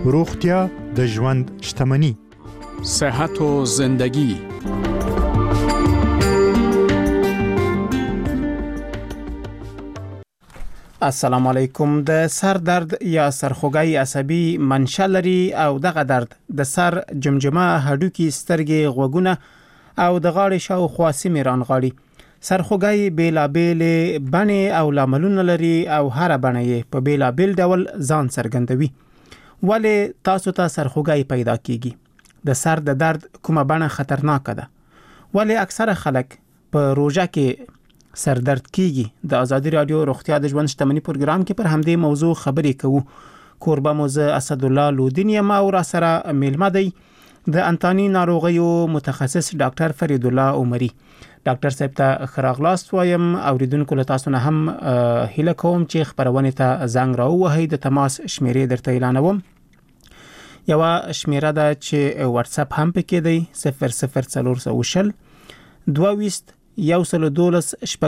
روغتیا د ژوند شتمني. صحت و زندگی. السلام علیکم. د سر درد یا سرخوږی عصبي منشأ لري او دغه درد د سر، جمجمه، هډوکي، سترګې، غوږونه او د غاړې شاوخوا سیمې رانغاړي. سرخوږی بیلابیل بڼې او لاملونه لري او هر بڼه یې په بیلابیل ډول ځان څرګندوي. ولې تاسو ته سرخوږی پیدا کیږي؟ د سر د درد کومه بڼه خطرناکه ده؟ ولې اکثره خلک په روژه کې سر درد کیږي؟ د ازادي رادیو روغتیا د ژوند شتمني پروګرام کې پر همدې موضوع خبرې کوو. کوربه موزه اسد الله لودین یم او را سره میلمه دی د انتاني ناروغیو متخصص ډاکټر فرید الله عمری. ډاکټر صاحب ته خراغلاست وایم. اوریدونکو له تاسو نه هم هیله کوم چې خبرونه ته زنګ راووهئ. د تماس شمیرې درته اعلانوم. یو شمیره ده چې واتس اپ هم پکې دی 00440 22 112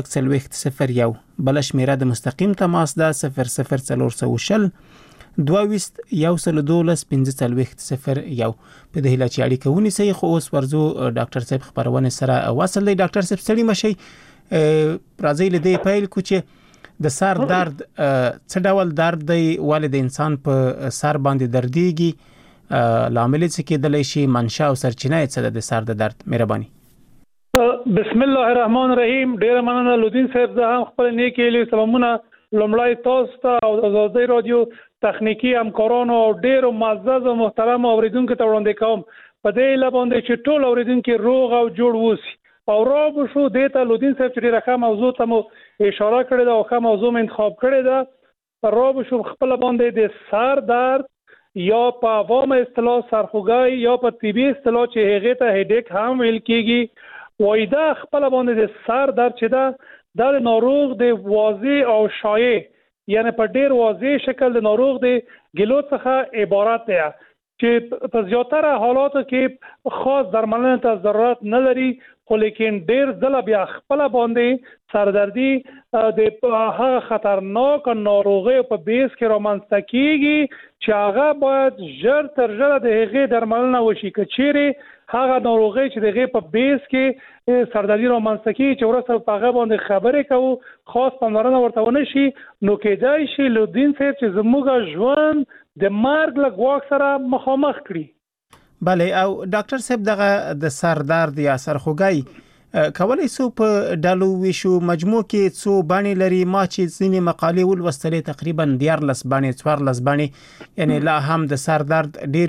شپږ بل شمیره د مستقیم تماس ده 00440 22 112 1501. په دې هیله چې اړیکه ونیسئ. خو اوس ورځو ډاکټر صاحب خبرونه سره وصل دی. ډاکټر صاحب ستړي مشئ. راځي له دې پیل کو چې د سر درد څه ډول درد دی؟ ولې د انسان په سر باندې درديږي؟ لامل څه کېدلی شي؟ منشأ او سرچینه یې څه ده د سر د درد؟ مهرباني. بسم الله الرحمن الرحیم. ډیر مننه لودین صاحب. زه هم خپل نیکی له سلامونه لومړی تاسو ته او د ازادي رادیو تخنیکی همکارانو او ډیرو معزز او محترم اوریدونکو ته وړاندې کوم. په دې لباندې چې ټول اوریدونکو روغ او جوړ وسی او را بشو دیتا لودین صاحب چې ډیره موضوع ته مو اشاره کړې ده او کوم موضوع انتخاب کړې ده. را بشو خپل باندې د سر درد یا په عوام اصطلاح سرخوږی یا په طبي اصطلاح چې هغه ته هډیک هم ویل کیږي، وای دا خپل باندې د سر درد چې دا د ناروغ د واضح او شایع، یعنی په ډیر واضح شکل د ناروغ د ګلو څخه عبارت دی چې په زیاتره حالاتو کې خاص درملنه ته ضرورت نه لري، خو لیکن ډیر ځله بیا خپل باندې سردردي د هغه خطرناک ناروغي په بیس کې رامنځته کیږي چې هغه باید ژر تر ژره د هغې درملنه وشي. که چیرې هغه ناروغي چې دغه په بیس کې سردردي رامنځته کیږي چې ورسره په هغه باندې خبرې کوو، خاص پاملرنه ورته ونه شي، نو کېدای شي لودین صاحب چې زموږ ژوند د مرګ له ګواښ سره مخامخ کړي. بله. او ډاکټر صاحب دغه د سر درد یا سرخوږی کولای سو په ډالو ویشو مجموع کې څو بڼې لري؟ ما چې ځینې مقالې ولوستلې تقریبا 14 بڼې 14 بڼې، یعنی لا هم د سر درد ډیر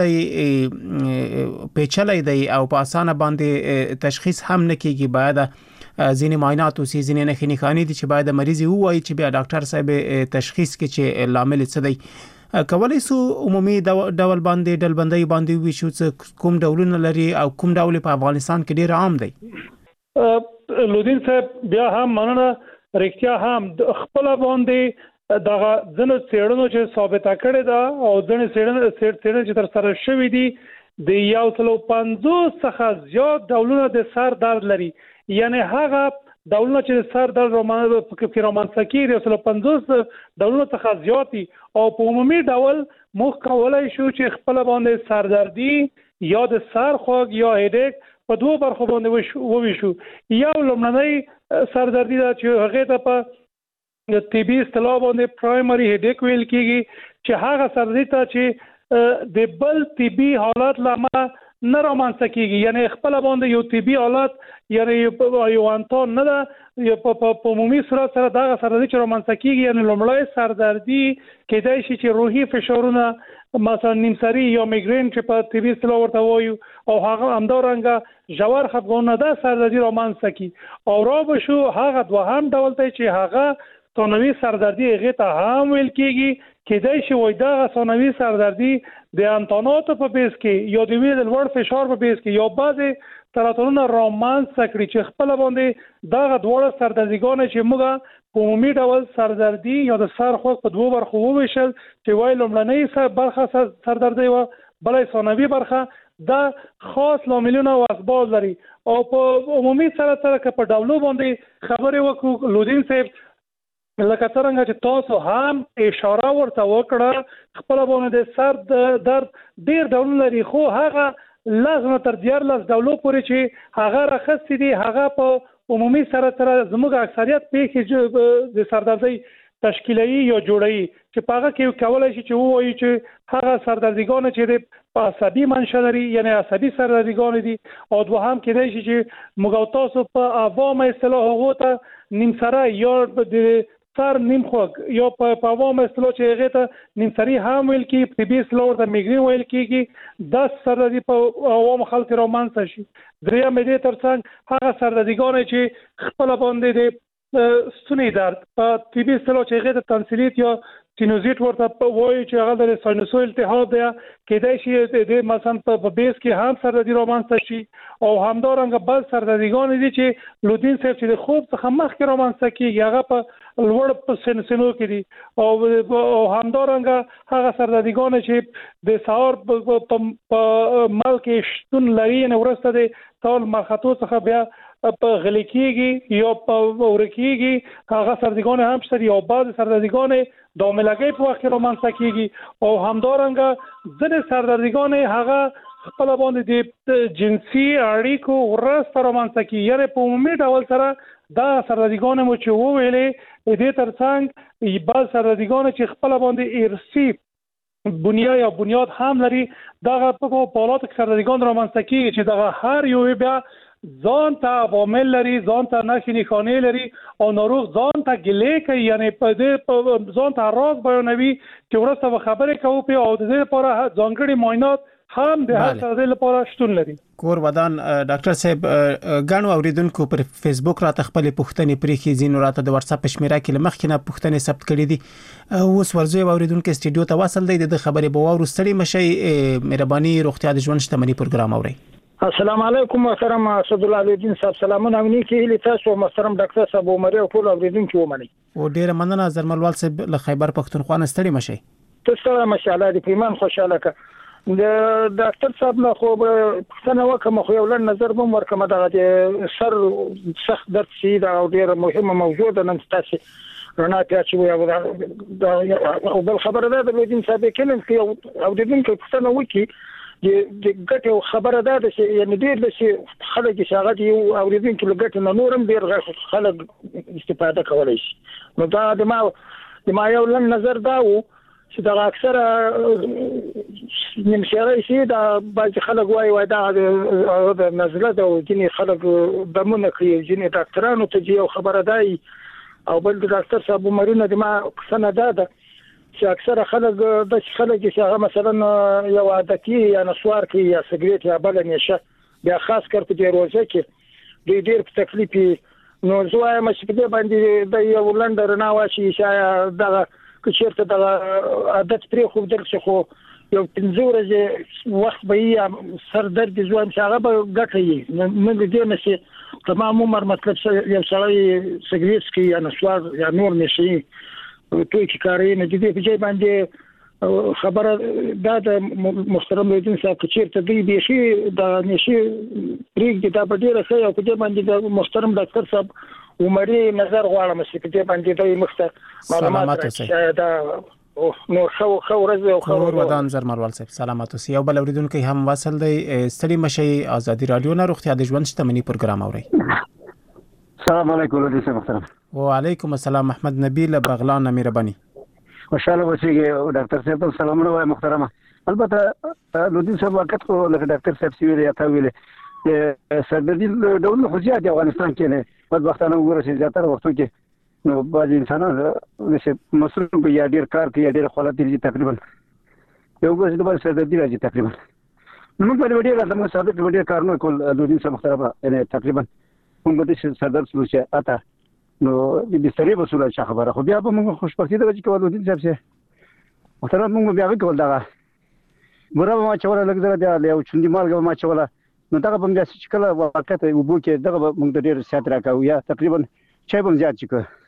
پیچلی دی او په اسانه باندې تشخیص هم نه کیږي. باید ځینې معاینات او ځینې نښې نښانې دي چې باید مریض ووایي چې بیا ډاکټر صاحب تشخیص کې چې لامل څه دی. کولای سو عمومي ډول باندې ډلبندۍ باندې ویشو چې کوم ډولونه لري او کوم ډول په افغانستان کې ډیر عام دی؟ لودین صاحب بیا هم مننه. رښتیا هم خپل باندې دغه ځنو څېړنو چې ثابته کړې ده او ځنې څېړنې چې تر سره شوې دي د 150 څخه زیات ډولونه د سر درد لري. یعنی هغه ډولونه چې سر درد رامنځته کیږي 150 ډولونه څخه زیات دي او په عمومي ډول موږ کولای شو چې خپل باندې سردردي یا د سر خوږ یا هډیک په دوه برخو باندې وویشو. یو لومړنی سردردي ده چې هغه ته په طبي اصطلاح باندې پرایمري هډیک ویل کیږي، چې هغه سردردي ته چې د بل طبي حالت لامل نه رامنځته کیږي، یعنی خپل باندې یو طبي حالت یعنی یو انتون نه ده په عمومي صورت سره دغه سردردي چې رامنځته کیږي. یعنی لومړی سردردي کېدای شي چې روحي فشارونه مثلا نیمسری یا میګرین چې په طبي اصطلاح ورته وایو او هغه همدارنګه ژور خفګانونه ده سردردي رامنځته کی. او را بشو هغه دوهم ډول دی چې هغه ثانوي سردردي هغه ته هم ویل کیږي. کېدای شي وای دا ثانوي سردردي د انتاناتو په بیس کې یا د وینې د لوړ فشار په بیس کې یا بعضې تراتورونه رامنځته کړي چې خپل باندې دغه دواړه سردردیګانې چې موږ په عمومي ډول سردردي یا د سر خوږ په دوه برخو وویشل چې وای لومړنۍ برخه سردردي وه، بله ثانوي برخه، دا خاص لاملونه او اسباب لري. او په عمومي سره که په ډولو باندې خبرې وکړو لودین صاحب، لکه څنګه چې تاسو هم اشاره ورته وکړه خپل باندې د سر درد ډیر ډولونه لري خو هغه لازم تر 14 ډولو پورې چې هغه راخستې دي هغه په عمومي سره زموږ اکثریت پیښې د سردردۍ تشکیلي یا جوړي چې پاغه کې کولای شي چې وایي چې هغه سردردګان چې په عصبي منشأ لري یعنی عصبي سردردګان دي او دوهم کېدای شي چې موږ تاسو په عوامه اصطلاح هغه ته نیم سره یا د سر نیم خوږ یا په عوامه اصطلاح چې هغه ته نیم سری هم ویل کی په بي سلور د میګرین ویل کیږي د سردردي په عوام خلک رومانس شي دریا مې ترڅنګ هغه سردردګان چې خپل باندې د ستوني درد په طبي اصطلاح چې هغه ته تنسیلیت یا سینوزیت ورته وایي چې هغه د ساینوسویل التهاب دی کېدای شي د مثلا په بیس کې هم سردردي رومانس شي او همدارنګه بل سردردګان دي چې لودین صاحب چې د خوب څخه مخکې رومانس کیږي هغه په لوړ په سنسنو کې دي او همدارنګه هغه سردردګان چې د سهار په مال کې شتون لري نه ورسته د ټول مرخصو څخه بیا په غلي کېږي یا په ورکیږي هغه سردردګان هم شته او بعض سردردګان د عملګي په وخت رومانس کیږي او همدارنګه ځینې سردردګان هغه خپل باندې د جنسي اړیکو ورسته رومانس کیږي یعنی په عمومي ډول سره دا سردردګان مو چې وویلې دې ترڅنګ بعض سردردګان چې خپل باندې ارثي بنیاد هم لري دغه په حالات کې سردردګان رومانس کیږي چې دغه هر یو بیا ځان ته عوامل لري ځان ته نښې نښانې لري او ناروغ ځان ته ګلې کوي یعنی په دې ځان ته راز بیانوي چې ورسته به خبرې کوي او د دې لپاره ځانګړي معاینات هم د هر څه لپاره شتون لري کور ودان ډاکټر صاحب غاڼو اوریدونکو پر فیسبوک راته خپل پوښتنې پرېخي زینو راته د واتس اپ شمیره کې لمخ نه پوښتنې ثبت کړې دي اوس ورځي اوریدونکو استډیو ته وصل دی د خبرې به ورستړي مشي مهرباني روغتیا د ژوند شتمنۍ پروګرام اوري السلام علیکم محترم اسد الله الدین صاحب سلامونه امني کې له تاسو محترم ډاکټر صاحب عمر او ټول اوریدونکو ومني او ډیره مننه زرملوال صاحب له خیبر پختونخوا ستړي مشي تاسو ماشاءالله د پیمان خوشاله ک د ډاکټر صاحب نه خو څنګه وکم خو یو لن نظر بم ورکم د سر سخت درد شي دا ډیره مهمه موضوع ده نن تاسو رڼا پیاچوي او بل خبره ده د دین صاحب کلم کې او د دین کې څنګه وکی د ګټو خبره ده چې یعنی ډیر د خلک چې هغه دی او د دین کې لګټ نه نورم ډیر خلک استفاده کولای شي نو دا د ما یو لن نظر دا و چې دا اکثره نمشره شي دا بعض خلک وای دا د نزله دا ځینې خلک دمونه کوي ځینې ډاکټرانو ته یو خبره دی او بل د ډاکټر صاحب مرینه د ما څنګه ده چې اکثره خلک چې هغه مثلا یو عادتي یا نسوار کوي یا سګریټ یا بل نشه بیا خاص کر په دې روزه کې ډېر په تکلیف نو زوی مې په دې باندې د یو لندر نه واشي چې دا کچېرته د عادت پرې خو درڅ خو یو پنځه وخت به یې سر درد زوی چې هغه به ګټي نه دې نشي تمام عمر مطلب یو سړی سګریټ کوي یا نسوار یا نور نشي توی چې کاري نه دي په ځای باندې خبره دا د محترم لیدون صاحب چیرته دی به شي د نشي پریږدي دا په ډیره ښه او په دې باندې د محترم ډاکټر صاحب عمري نظر غواړم چې په دې باندې د مخته معلومات دا نو خو ورځ او خو ودان زرمروال صاحب سلامات اوسئ او بل اوریدونکو هم واصل دی ستړي مشي ازادي رادیو نه روغتیا د ژوند شتمنۍ پروګرام اوري السلام علیکم ورحمۃ محترم وعلیکم السلام محمد نبیل بغلان مهرباني خوشاله اوسئ ډاکټر صاحب سلامونه وای محترمه البته لودین صاحب وخت کو لکه ډاکټر صاحب سویل یا تا ویل سردردي ډول خو زیات افغانستان کې نه بدبختانه وګورئ چې زیاتره وختو کې نو بعض انسانان چې مصروف یا ډیر کار کوي یا ډیر خلک دي تقریبا یو څه د سردردي راځي تقریبا نو په دې ډیر د مصابت ډیر کارونه کول لودین صاحب محترمه یعنی تقریبا موږ د سردرد سلوچه اته نو د بسترې وسوله چې خبره خو بیا به موږ خوشبختي د چې کول ودین صاحب شه محترم موږ بیا وکول دا مرابه ما چوله لګ دا یو چوندې مالګه ما چوله نو دا به موږ چې کله وخت وبو کې دا به موږ ډیر سات راکاو یا تقریبا چای به زیات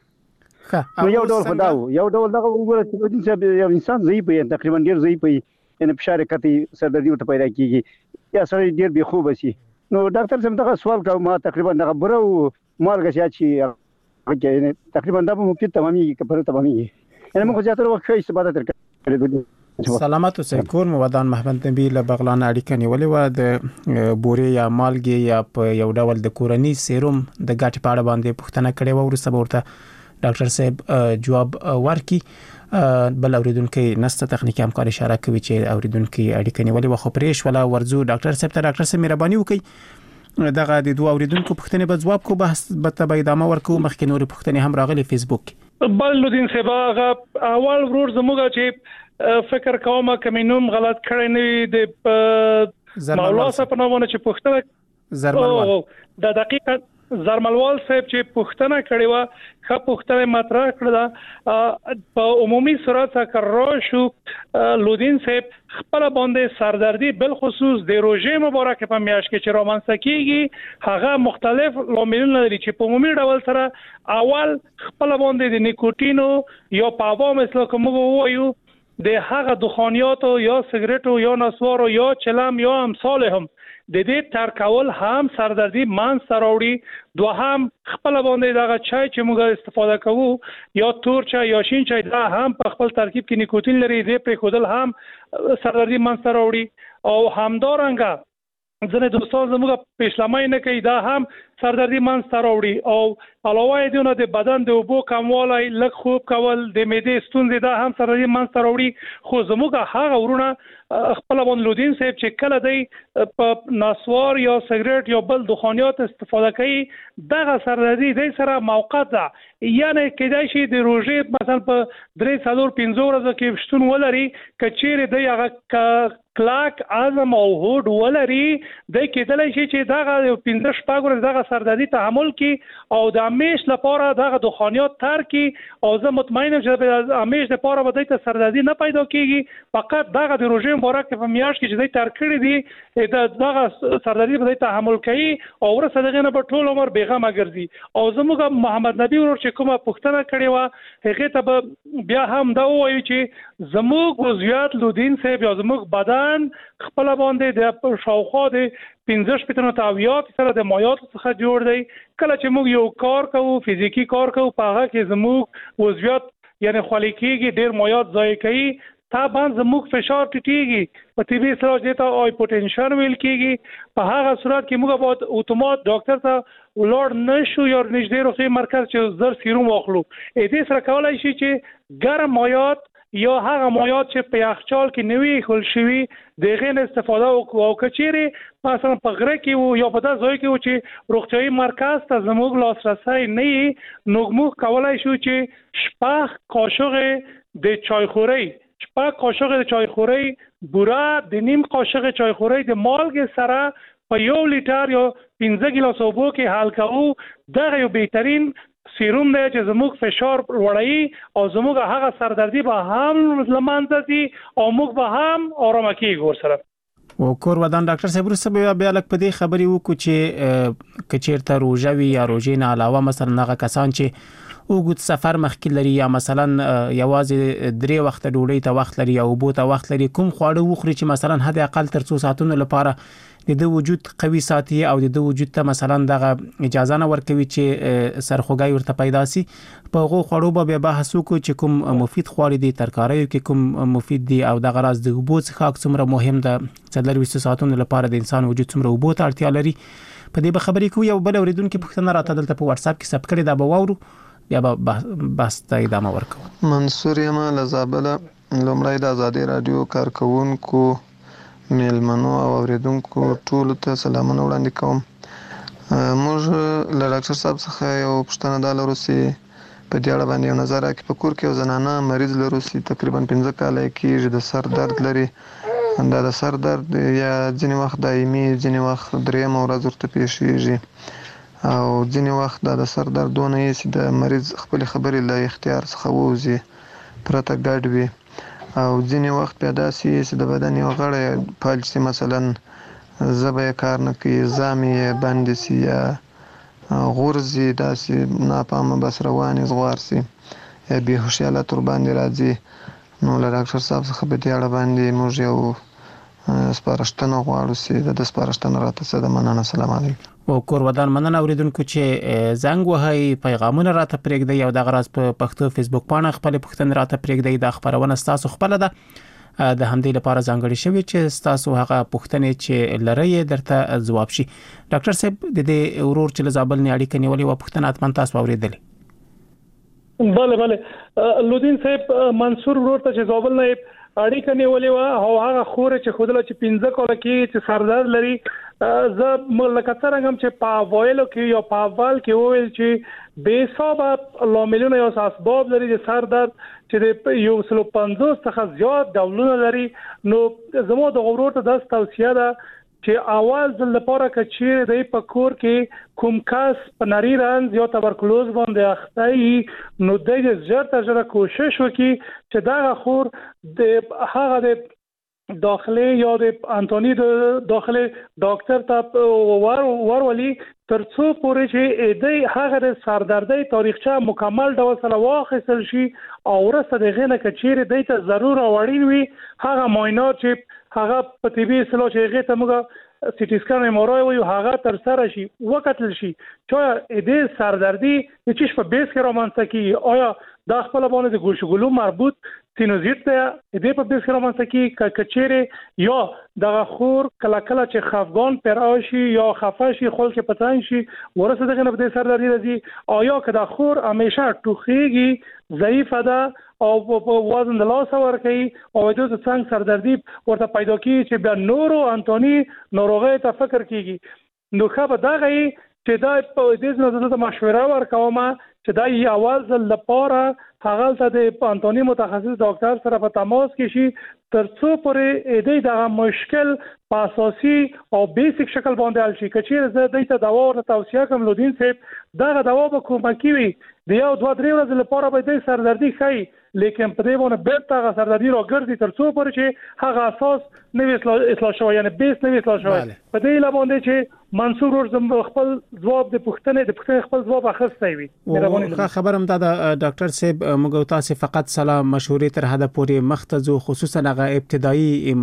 چکه نو یو ډول خداو یو ډول دا وګوره چې ودین صاحب یو انسان ضعیف وي تقریبا ډیر ضعیف وي ان فشار کتی سردردي ورته پیدا کیږي یا سړی ډیر بې خوب شي نو ډاکټر صاحب دا سوال کوم ما تقریبا دا برو مالګه چې کې تقریبا دا ممکن تمامي کفاره تمامي یعنی موږ زیاتره وخت ښه استفاده ترکړو. سلامات اوسئ. کور مو ودان محمد نبی له بغلان اړیکه نیولې و د بوري یا مالګي یا په یو ډول د کورنی سیروم د ګټې په اړه باندې پوښتنه کړې و. ورسته ورته ډاکټر صاحب جواب ورکړي. بل اوریدونکو نسته تخنیکی همکار اشاره کوي چې اوریدونکو اړیکه نیولې و خو پرېښ ولا ورزو ډاکټر صاحب ته. ډاکټر صاحب مهرباني وکړئ دغه د دوه اوریدونکو پوښتنې په جواب کو بحث به تبې ادامه ورکو. مخکې نور پوښتنې هم راغلي فیسبوک. بل لودین صاحب اول ورور زموږ چې فکر کوم کمینوم غلط کړی نه د مولا صاحب په نومونه چې پوښتنه زرملوال د دقیقه زرملوال صاحب چې پوښتنه کړې و خو پوښتنه مطرح کړه په عمومي صورت کار شو. لودین صاحب خپل باندې سردردي بل خصوص د روزه مبارک په میاشت کې چې رومانس کیږي هغه مختلف لاملونه لري چې په عمومي ډول سره اول خپل باندې د نیکوتینو یا پاوا مثل کوم وایو د هغه دخانیاتو یا سیګریټو یا نسوارو یا چلم یا امثال هم د دې ترکول هم سردردي مان سراوړي. دوهم خپل باندې دغه چای چې موږ استفاده کوو یا تور چای یا شین چای دا هم په خپل ترکیب کې نیکوتین لري. دې په خودل هم سردردي مان سراوړي او همدارنګه ځنه دوستان زموږ پېښلمای نه کوي دا هم سردردي مان سراوړي. او علاوه دې د بدن د اوبو کموالی لږ خوب کول د معدې ستونزې دا هم سردردي مان سراوړي. خو زموږ هغه ورونه خپل باندې لودین صاحب چې کله دی په نسوار یا سیګریټ یا بل دخانیات استفاده کوي دغه سردردي د سره موقت ده. یعنی کېدای شي د روزه مثلا په 3-4-5 ورځې کې شتون ولري کچېره دی هغه کلاک اعظم او هوډ ولري د کېدای شي چې دغه 15 شپږ ورځې دغه سردردي تحمل کی او د همیش لپاره دغه دخانیات تر کی او زه مطمئن یم چې د همیش لپاره به د سردردي نه پیدا کیږي. فقط دغه د روزه مبارک په میاشت کې چې د تر کړی دی دغه سردردي به تحمل کوي او ورسره دغه نه په ټول عمر بیغمه ګرځي. او زموږ محمد نبی ورور چې کومه پوښتنه کړې و هغه ته بیا هم دا وایي چې زموږ وضعیت لودین صاحب یا زموږ بدن خپل باندې د شاوخوا د 15 پټنو تاویات سره د مایات څخه جوړ دی. کله چې موږ یو کار کوو فزیکی کار کوو په هغه کې زموږ وضعیت یعنی خالی کېږي ډېر مایات ضایع کوي طبعا زموږ فشار ټیټیږي په طبي سره چې ته هایپوټنشن ویل کېږي. په هغه صورت کې موږ باید اتومات ډاکټر ته ولور نشو یا نږدې روغتي مرکز چې زر سیروم واخلو. دې سره کولای شي چې ګرم مایات یا هغه مایات چې په یخچال کې نوی خل شوی دغه استفاده وکړو. او کچېری مثلا په غره کې یا په داسې ځای کې چې روغتيایي مرکز ته زموږ لاسرسي نه نو موږ کولای شو چې شپږ قاشق د چایخوري شپږ قاشق د چایخوري بوره د نیم قاشق چایخوري د مالګې سره په 1 لیټر یا 15 ګیلاس اوبو کې حل کوو. دغه یو بهترین سیروم دی چې زموږ فشار وړي او زموږ هغه سردردي به هم لمانځي او موږ به هم آرام کیږو ورسره. او کور ودان ډاکټر صاحب ورسره بیا لک په دې خبري وکړو چې کچیرته روزوي یا روزې نه علاوه مثلا هغه کسان چې وګت سفر مخکې لري یا مثلا یوازې 3 وخت ډوډۍ ته وخت لري او بو ته وخت لري کوم خواړه وخوري چې مثلا حد اقل تر 2 ساعتونو لپاره د وجود قوي ساتي او د وجود ته مثلا دغه اجازه نه ورکوي چې سرخوږی ورته پیدا سي. په هغه خواړو به بحث وکړو چې کوم مفید خواړه دي ترکاریو کې کوم مفید دي او دغه راز د وبو څخه څومره مهم ده 20 ساعتونو لپاره د انسان وجود څومره وبو ته اړتیا لري. په دې به خبرې کوو. یو بل اوریدونکو پوښتنه راته دلته په واتس اپ کې ثبت کړې ده به واورو بیا به بس ته ادامه ورکوم. منصور یم لزابله لومړی د ازادي رادیو کارکونکو میلمنو او اوریدونکو ټول ته سلامونه وړاندې کوم. موږ له ډاکټر صاحب څخه یو پوښتنه ده لرو چې په دې اړه باندې یو نظر راکړي. په کور کې یو زنانه مریض لرو چې تقریبا 15 کاله کېږي د سر درد لري. دا د سر درد یا ځینې وخت دایمي ځینې وخت درېیمه ورځ ورته پیښیږي او ځینې وخت د سر درد دونه یې چې د مریض خپل خبرې له اختیار څخه ووځي پرته ګډ وي او ځینې وخت بیا داسې چې د بدن یو غړی فلج سي مثلا ژبه یې کار نه کوي زامې یې بندې سي یا غورځي داسې ناپامه بس روانې زغوار سي یا بېهوشي حالت ورباندې راځي. نو له ډاکټر صاحب څخه په دې اړه باندې موږ یو سپارښتنه غواړو چې د سپارښتنه راته څه ده. مننه. سلام علیکم. او کور ودان مننه اوریدونکو چې زنګ وهي پیغامونه راته پرېږدي او د غراز په پښتو فیسبوک باندې خپل پښتنه راته پرېږدي د خبرونه تاسو خپل ده د همدې لپاره ځانګړي شوی چې تاسو هغه پښتنه چې لری درته جواب شي. ډاکټر صاحب د دې ورور چې زابل نه اړیکه نیولې و پښتنه اتمن تاسو اوریدلې؟ بله لودین صاحب منصور ورور ته چې زابل نه اړیکه نیولې و او هغه خور چې خودله چې 15 کال کې چې سردرد لري زه ملکه څنګه چې په وایلو کې یا په اول کې وویل چې به حساب لاملونه یا اسباب لري د سردرد چې یو 150 څخه زیات ډولونه لري. نو زموږ د غوړو ته د توصیه ده چې اول ځل لپاره کچې د په کور کې کوم کس په نری رنځ یا تبرکلوز باندې اخته نو د زړه تجربه کوشش وکړي چې دا خور د هغه د داخلي یا د انټونی د داخلي ډاکټر ته ورولي ترڅو پورې چې د هغه د سردردۍ تاریخچه مکمل ډول سره واخیستل شي او ورسته د غنه کچېره د ته ضرور اړین وي هغه معاینات چې هغه په طبي اصطلاح چې هغه ته موږ سي ټي سکان ام آر آی وي هغه تر سره شي وکتل شي چې د سردردي چې په بیس کې رومانسه کې آیا د خپل باندې د ګوشګلو مربوط سینوزیت ته د په بیس کې رومانسه کې کچېره یا د خور کله کله چې خفګان پر آشي یا خفه شي خل کې پتان شي ورسره دغه نه د سردردي راځي آیا که د خور همیشه ټوخیږي ضعیف ده او په وزن د لاس ور کوي او د څنګه سردردي ورته پیدا کیږي چې بیا نورو انټونی ناروغي ته فکر کیږي نو خبر دغه چې دا په دې ځنه د مشوره ورکوم چې دا یو اول ځل لپاره هغه ته د انټونی متخصص ډاکټر سره په تماس کې شي ترڅو پرې دې دغه مشکل په اساسي او بیسیک شکل باندې حل شي چې زه دې ته دوا ورته توصیه کوم لودین صاحب دغه دوا به کومکی وي د یو 2-3 ورځې لپاره به د سردردي خي لیکن په دې باندې بیرته هغه سردردي راګرځي ترڅو پرې چې هغه اساس نوې اصلاح شوی یعنی بیس نوې اصلاح شوی په دې لابندې چې منصور ورزم خپل جواب د پښتنه خپل جواب اخستای وي. خبرم دا ډاکټر صاحب موږ تاسو فقط سلام مشورې تر هدا پورې مختزو خصوصا هغه ابتدایي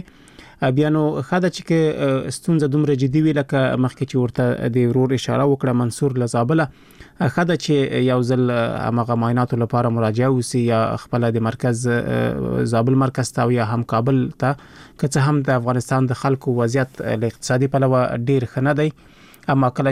مشورې بیا نو خاله چې ستونزه دومره جدي وی لکه مخکې چې ورته د ورور اشاره وکړه منصور لزابله خاله چې یو ځل هغه معاینات لپاره مراجعه وسی یا خپل د مرکز زابل مرکز ته یا هم کابل ته که هم د افغانستان د خلکو وضعیت اقتصادي پلوه ډیر خنه دی اما کله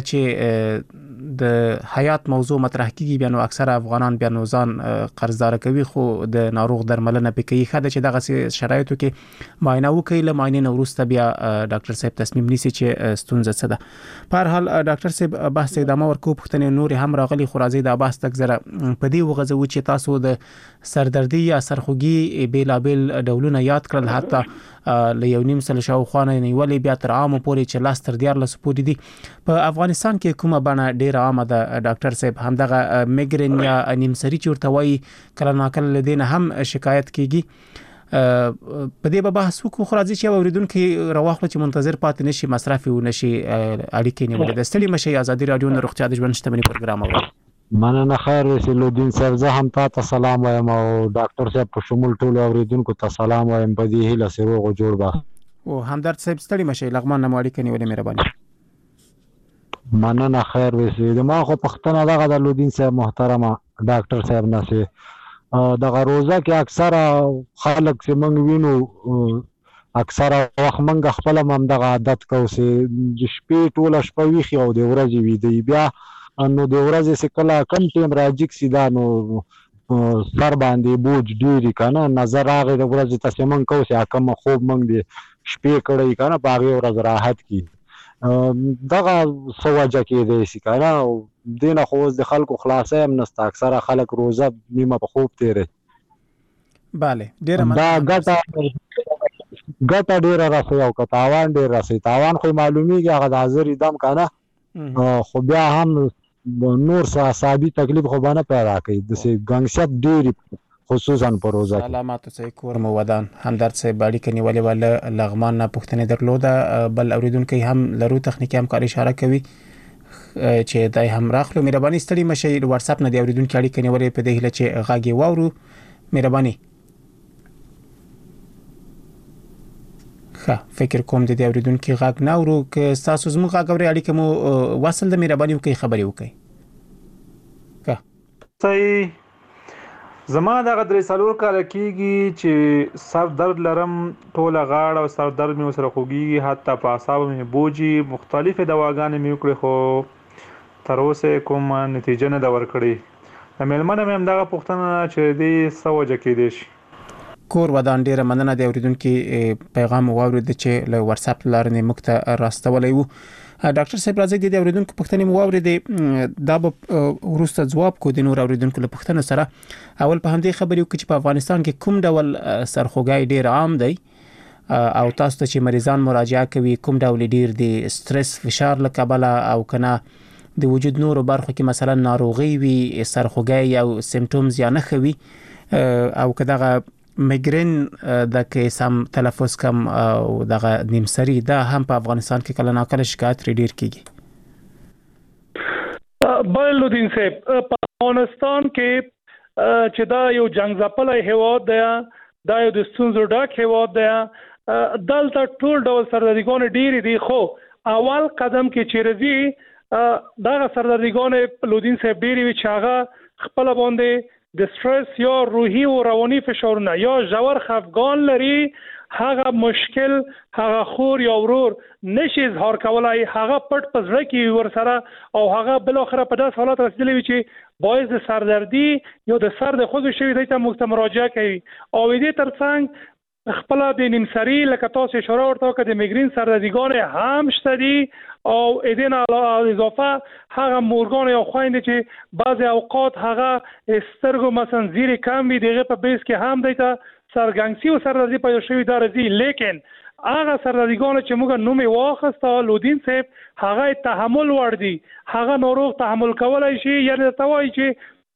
چې د حیات موضوع مطرح کیږي بیا نو اکثر افغانان بیا نو ځان قرضدار کوي خو د ناروغ درملنه پکې خاله چې دغه شرایطو کې معاینه وکړي له معاینې وروسته بیا ډاکټر صاحب تصمیم نیسي چې ستونزه څه ده. په هر حال ډاکټر صاحب بحث ادامه ورکو پښتنې نور هم راغلي خو راځي د بحث تک زره په دې وغځو چې تاسو د سردردي یا سرخوږي بیلابل ډولونه یاد کړل حتی له یو نیم سل شاوخوا نه نیولې بیا تر عامو پورې چې لاس تر 14 پورې دي. په افغانستان کې کومه بڼه ډیره عامه ده ډاکټر صاحب همدغه میګرین یا نیمسری چورته وایي کله ناکله لدینه هم شکایت کیږي په دې به بحث وکړو خو راځي چې اوریدونکو راوخله چې منتظر پاتې نشي مصرف ونشي اړیکې نیولې د ستړي مشه ازادي رادیو نه روغتیا د ژوند شتمنۍ پروګرام اوري. مننه خیر سلودین صاحب زه هم تاسو سلام وایم او ډاکټر صاحب په شمول ټول اوریدونکو ته سلام وایم په دې هیله سره جوړ با او همدرد صاحب ستړي مشه لغمان نه ماړي کني ولې مهرباني. مننه خیر وسې ما خو پښتنه دغه د لودین صاحب محترمه ډاکټر صاحب نشه دغه روزه کې اکثره خلک چې موږ وینو اکثره وخت موږ خپل هم دغه عادت کوو چې د شپې ټوله شپه ویښي او د ورځې ویده بیا نو د ورځې چې کله کم ټیم راجیک سي دا نو سر باندې بوج ډیری کنه نظر هغه د ورځې تاسو مونږ کوو چې کوم خوب مونږ د شپې کړی کنه په هغه ورځ راحت کی دغه سوجه کې دی سي کنه دینه خو د خلکو خلاصې هم نسته اکثره خلک روزه نیمه په خوب تیرې bale ډیره دا ګټه ډیره راځي او کتاوان ډیر راځي تاوان خو معلومیږي هغه د حاضر دم کنه خو بیا هم نور اعصابي تکلیف خو باندې پیدا کوي د سي ګنګشت ډيري خصوصا په روزه کې علامات سي کور مو ودان همدرد سي باډي کني ولې ول لغمان نه پښتنه درلوده بل اوریدونکو هم لرو تخنیکی همکاري اشاره کوي چې دای هم راخلو مهرباني ستړي مشه واتس اپ نه دی اوریدونکو اړیکه کني ولې په دې هله چې غاګي واورو مهرباني فکر کوم د دې اوریدونکو غږ نه ورو ک تاسو زموږ غږ اوري اړیکه مو وصل د مهرباني وکړئ خبري وکړئ صحیح زما د غدري سالور کال کېږي چې سر درد لرم ټوله غاړه او سر درد مې سره خوږي حتی په اعصاب مې بوجي مختلفه دواګانې مې وکړې خو تر اوسه کوم نتیجه نه دا ورکړې مېلمنه مې هم دغه پوښتنه چې دې سوجه کې دي کور ودان ډیره مننه د اوریدونکو پیغام واورید چې له واتس اپ لارنه مکته راستولې وو ډاکټر صاحب راځي د اوریدونکو پوښتنې مو واورید دا به ورسته جواب کو د نور اوریدونکو له پوښتنه سره اول په همدې خبرې وکړي چې په افغانستان کې کوم ډول سرخوږی ډیر عام دی او تاسو ته چې مریضان مراجعه کوي کوم ډول ډیر دی سټرس فشار له کبله او کنه د وجود نور برخو کې مثلا ناروغي وي سرخوږی او سیمټومز یا نه خوي او کداغه میګرین د کیسام تلفظ کم او دغه نیمسری دا هم په افغانستان کې کله ناکله شکایت ډیر کیږي بلودین صاحب په افغانستان کې چې دا یو جنگ ځپلې هواد دی دا یو د ستونزو ډک هواد دی دلته ټول ډول سردردګان ډیر دي خو اول قدم کې چیرې دا سردردګان لودین صاحب ډیر وی چاغه خپل باندې د سټرس یا روحي او رواني فشارونه یا ژور خفګان لري هغه مشکل هغه خور یا ورور نشي اظهار کولای هغه پټ پزړه کې ورسره او هغه بل اخر په داس حالت رسیدلی وي چې باعث د سردردي یا د سر د خوځو شوی د مراجعه کوي او دې ترڅنګ خپل د نیمسری لکه تاسو اشاره ورته وکړه د میګرین سردردګان هم شته دي او اذن علاوه اضافه هغه مورګان او خويند چې بعض اوقات هغه سترګو مثلا زیر کم وي دغه په بیس کې هم دیتا سرګنګسي او سردردي پیدا شوی درځي لیکن هغه سردردګان چې موږ نومي واخسته لودین صاحب هغه تحمل ور دي هغه ناروغ تحمل کولای شي یعنی توای چې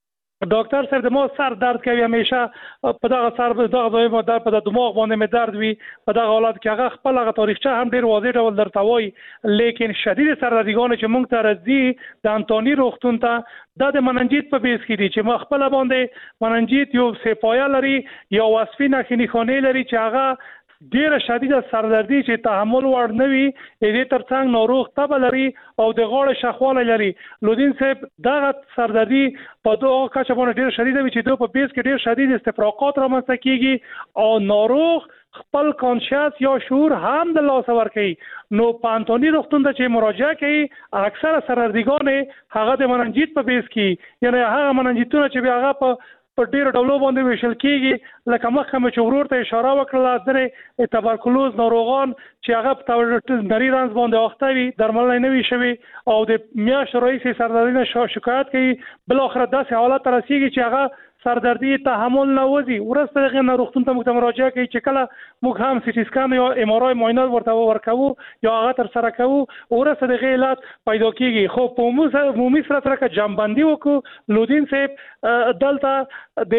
ډاکټر صاحب د مو سر درد کوي همیشه په دغه سر په دغه ځای مو درد په دماغ باندې مې درد وي په دغه حالت کې هغه خپل هغه تاریخچه هم ډیر واضح ډول درته وایي لیکن شدید سردردګان چې موږ ته راځي د انټونی روغتون ته د مننجیت په بیس کې دي چې ما خپل باندې مننجیت یو سپایا لري یا وصفي نښې خانې لري چې هغه ډیره شدیده سردردي چې تحمل وړ نه وي دې ترڅنګ ناروغ تبه لري او د غاړې شخواله لري لودین صاحب دغه سردردي په دوه کچه باندې ډیره شدیده وي چې دوی په بیس کې ډیر شدید استفراقات رامنځته کیږي او ناروغ خپل کانشس یا شعور هم د لاس ور کوي نو پانتونی روغتون ته چې مراجعه کوي اکثر سردردګان هغه د مننجیت په بیس کې یعنی هغه مننجیتونه چې هغه په ډیر ډولو باندې ویشل کیږي لکه مخکې مې چورور ته اشاره وکړه د تبرکلوز ناروغان چې هغه په نری رنځ باندې اخته وي درمل نه وي شوی او د میاشتو رئیس سردردي نه شکایت کوي بل اخر داسې حالت رسیږي چې هغه سردردي تحمل نه وځي ورسته دغه روغتون ته مراجعه کوي چې کله موږ هم سی ټي سکان یا ام ار آی معاینات ورته ورکوو یا هغه تر سره کوو ورسته دغه علت پیدا کیږي خو په عمومي سره کې جنببندي وکړو لودین صاحب دلته د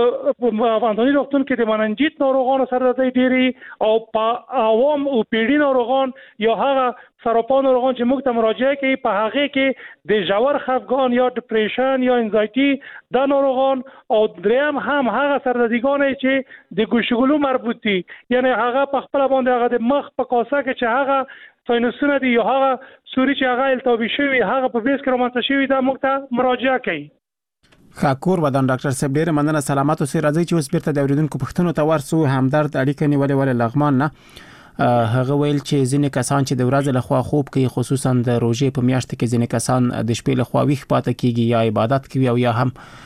انټونی روغتون کې د مننجیت ناروغانو سردردي ډیری او په عوام او پیډي ناروغان یا هغه سرطان ناروغان چې موږ ته مراجعه کوي په هغه کې د ژور خفګان یا ډیپریشن یا انزایټي د ناروغان او دریم هم هغه سردردګان چې د ګوشګلو مربوط دي یعنی هغه په خپل باندې هغه د مخ په کاسه کې چې هغه ساینسونه دي یا هغه سوري چې هغه التهابي شوی هغه په بیس کې رامنځته شوی دا موږ ته مراجعه کوي خاکور ودان ډاکټر صاحب ډیر مننه سلامات اوسئ راځي چې اوس بیرته د اوریدونکو پوښتنو ته ورسو همدرد اړیکه نیولې لغمان نه هغه ویل چې ځینې کسان چې د ورځې لخوا خوب کوي خصوصا د روزې په میاشت کې ځینې کسان د شپې لخوا ویښ پاتې کیږي یا عبادت کوي او یا هم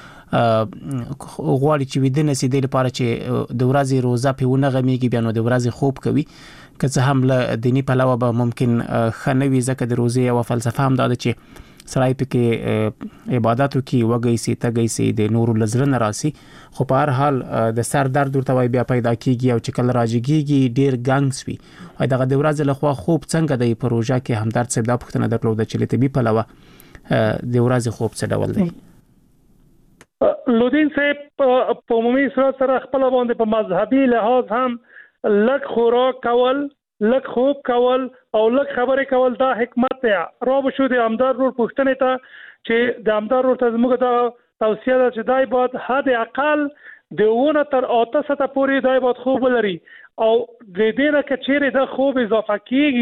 غواړي چې ویده نشي د لپاره چې د ورځې روزه په ونه غمیږي بیا نو د ورځې خوب کوي که څه هم له دینی پلوه به ممکن خنوي ځکه د روزې او فلسفه هم دا ده چې سړی پکې عبادتو کې وګي سي تګي سي د نور لزر نه راسي خو په هر حال د سر درد ورته بیا پیدا کیږي او چې کله راځيږي ډیر ګنګس وي او دغه د ورځې لخوا خوب څنګه د پروژه کې همدرد صاحب دا پوښتنه درلو د چلیته بي پلوه د ورځې خوب څه ډول دی لودین صاحب په عمومي صورت سره خپل باندې په مذهبي لحاظ هم لک خوراک کول لک خوب کول او لک خبرې کول دا حکمت دی را بشو د امدار رور پښتنې ته چې د امدار رور ته موږ دا توصیه ده چې دای باید حد اقل د 9 تر 8 ساعته پورې دا باید خوب ولري او د دې نه کچېره د خوب اضافه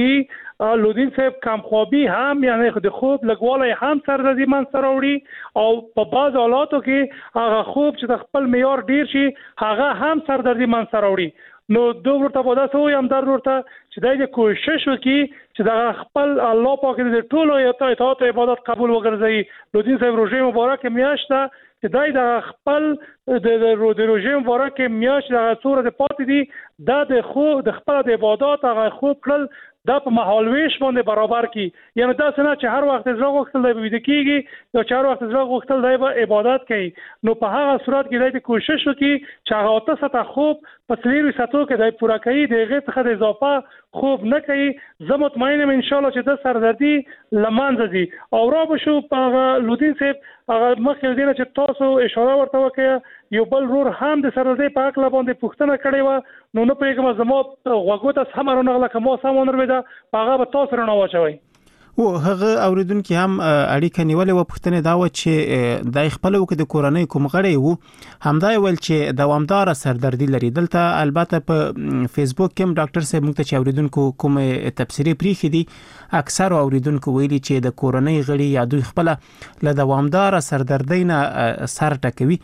کیږي لودین صاحب کمخوابي هم یعنی د خوب لګوالی هم سردردي منځته راوړي او په بعض حالاتو کې هغه خوب چې د خپل معیار ډیر شي هغه هم سردردي منځته راوړي. نو دوه ورته په داسې ویم در ورته چې دای د کوشش وکړي چې د خپل الله پاک د ټولو اطاعت عبادت قبول وګرځي. لودین صاحب روزه مبارک میاشت چې دای د خپل د روزه مبارک میاشت د څوره د پاتې دي د خو د خپل د عبادت هغه خوب کړل دا په مهالويش باندې برابر کی یعنی دا څنګه چې هر وخت زړه غوښتل دی ویده کیږي یا چې هر وخت زړه غوښتل دی به عبادت کوي. نو په هغه صورت کې د کوشش وکړي چې هغه 8 ساعته خوب په 3 ساعتو کې د پوره کوي دغه څخه د اضافه خوب نه کوي. زه مطمئنم ان شاء الله چې د سردردي لمانځي او را بشو په لودین صاحب هغه مخکې دینه چې تاسو اشاره ورته وکړه یو بل رور هم د سردردي په اړه باندې پوښتنه کړې و نو نه پیغام زمو غوګو ته سمرونه غلا کوم سمون ورده هغه به تاسو رڼا واچوي. او هغه اوریدونکو هم اړیکه نیولې و پښتنه دا و چې د خپل وکړه د کورنۍ کوم غړي وو همدا ویل چې دوامدار سردردي لري. دلته البته په فیسبوک کې ډاکټر صاحب موږ ته اوریدونکو کوم تفسیری پریخي دي اکثر اوریدونکو ویلي چې د کورنۍ غړي یا دوی خپل له دوامدار سردردي نه سر ټکوي.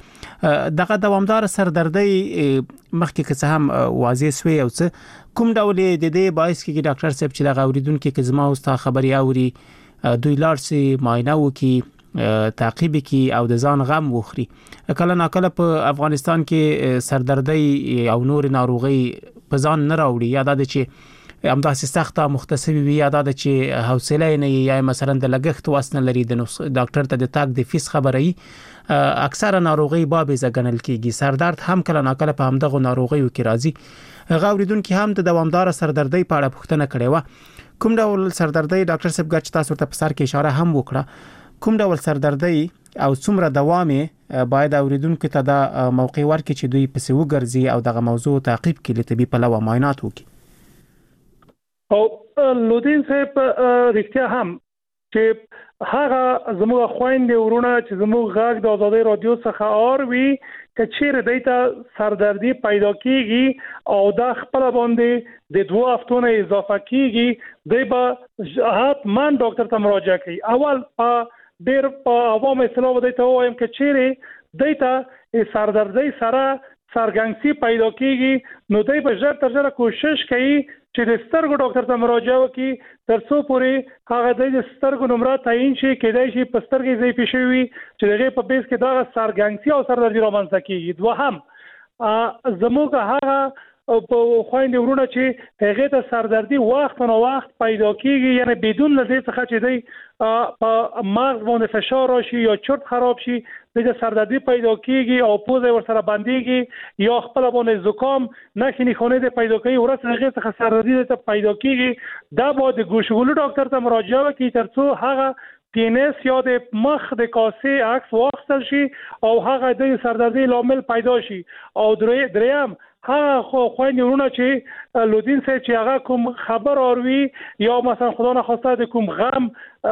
دغه دوامدار سردردي مخکې که څه هم واضح سوی او څه کوم ډول د دې باعث کې ډاکټر صاحب چې د اوریدونکو کې زما او ستا خبري اوري دوی لارسي معاینه وکي تعقیب کی او د ځان غم وخري. کله ناکله په افغانستان کې سردردي او نور ناروغي په ځان نه راوړي یا د چې همداسې سخته مختصوي وي یا د چې حوصله نه یا مثلا د لګښت واسنه لري د ډاکټر ته د تاک د فیس خبري اکثره ناروغي باب زګنل کیږي. سردرد هم کله ناکله په همدغه ناروغي کې راځي. غوړیدونکو هم د دوامدار سردردي په اړه پوښتنه کړې و کوم ډول سردردي ډاکټر صاحب ګټ تاسو ته په سر کې اشاره هم وکړه کوم ډول سردردي او څومره دوامه باید اوریدونکو ته د موقع ورکړي چې دوی په سیو ګرځي او دغه موضوع تعقیب کړي لطبي په لوا معاینات وکړي. او لودین صاحب رښتیا هم چې هغه زموږ خويندې ورونه چې زموږ غږ د آزادۍ رادیو څخه اوروي کچېره دیتا سردردي پیدا کیږي او دا خپل باندې د 2 هفتو نه اضافه کیږي دی به حتما ډاکټر ته مراجعه کوي. اول په ډېر په عوام اصطلاح دیتا وایم کچېره دیتا سردردي سره سرګنګسي پیدا کیږي نو دی به ژر تر ژره کوشش کوي چې د سترګو ډاکټر ته مراجعه وکړي ترڅو پورې هغه د سترګو نمبر تعیین شي کېدای شي په سترګې ځای پېښې وي چې دغه په بیس کې دا سرګنګسي او سردردي رامنځته کیږي. دوهم زموږ هغه په خويندې ورونه چې هغه ته سردردي وخت نه وخت پیدا کیږي یعنی بدون لدې څخه چې دی په مغز باندې فشار راشي یا چرت خراب شي د سردردي پیدا کیږي او پوزه ورسره بنديږي یا خپل باندې زکام نخینی خونه د پیدا کوي ورته هغه څخه سردردي ته پیدا کیږي دا به د ګوشغولو ډاکټر ته مراجعه وکړي ترڅو هغه پینس یا د مخ د کاسې عکس واخیستل شي او هغه د سردردي لامل پیدا شي. او دریم هغه خويندې ورونه چې لودین صاحب چې هغه کوم خبر اوروي یا مثلا خدا نه خواسته د کوم غم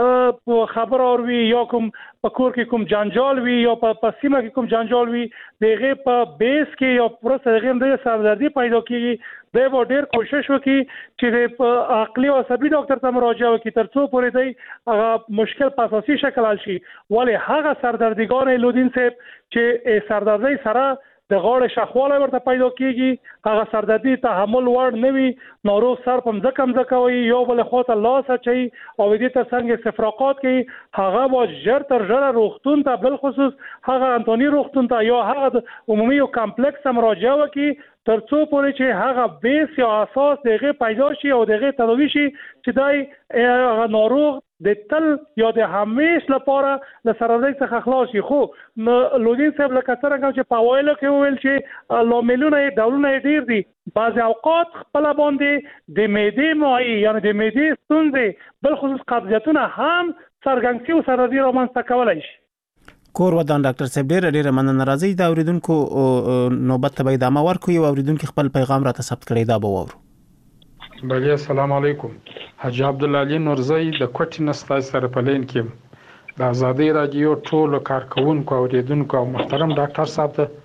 خبر اوروي یا کوم په کور کې کوم جنجال وي یا په سیمه کې کوم جنجال وي دغه په بیس کې یا پروسه دغه د سردردي پیدا کیږي دی به ډېر کوشش وکړي چې په عقلي او عصبي ډاکټر ته مراجعه وکړي ترڅو پورې دی هغه مشکل په اساسي شکل حل شي. ولی هغه سردردګان لودین صاحب چې سردردي سره د غاړې شخواله ورته پیدا کیږي هغه سردردي تحمل وړ نه وي ناروغ سر په ځکه وي یو بل خواته لاس اچي او دې ته څنګه استفراقات کوي هغه به ژر تر ژره روغتون ته بل خصوص هغه انټونی روغتون ته یا هغه عمومي او کمپلیکس مراجعه وکړي ترڅو پورې چې هغه بیس یا اساس دغه پیدا شي او دغه تداوی شي چې دای هغه ناروغ د تل یا د همیش لپاره له سردردي څخه خلاص شي. خو لودین صاحب لکه څنګه چې په وایلو کې ویل چې لاملونه ډولونه ډیر دي بعض اوقات خپل باندې د معدې مایع یعنی د معدې ستونزې بل خصوص قبضیتونه هم سرګنګسي او سردردي رامنځته کولای شي. کور ودان ډاکټر صاحب ډېر مننه راځي دا اوریدونکو نوبت ته ادامه ورکوي او اوریدونکو خپل پیغام راته ثبت کړی دا به وورو. بله السلام علیکم حاجی عبد الله علي نورزی د کوټی نستا سره په لین کې د آزادۍ رادیو ټولو کارکونکو او اوریدونکو او محترم ډاکټر صاحب ته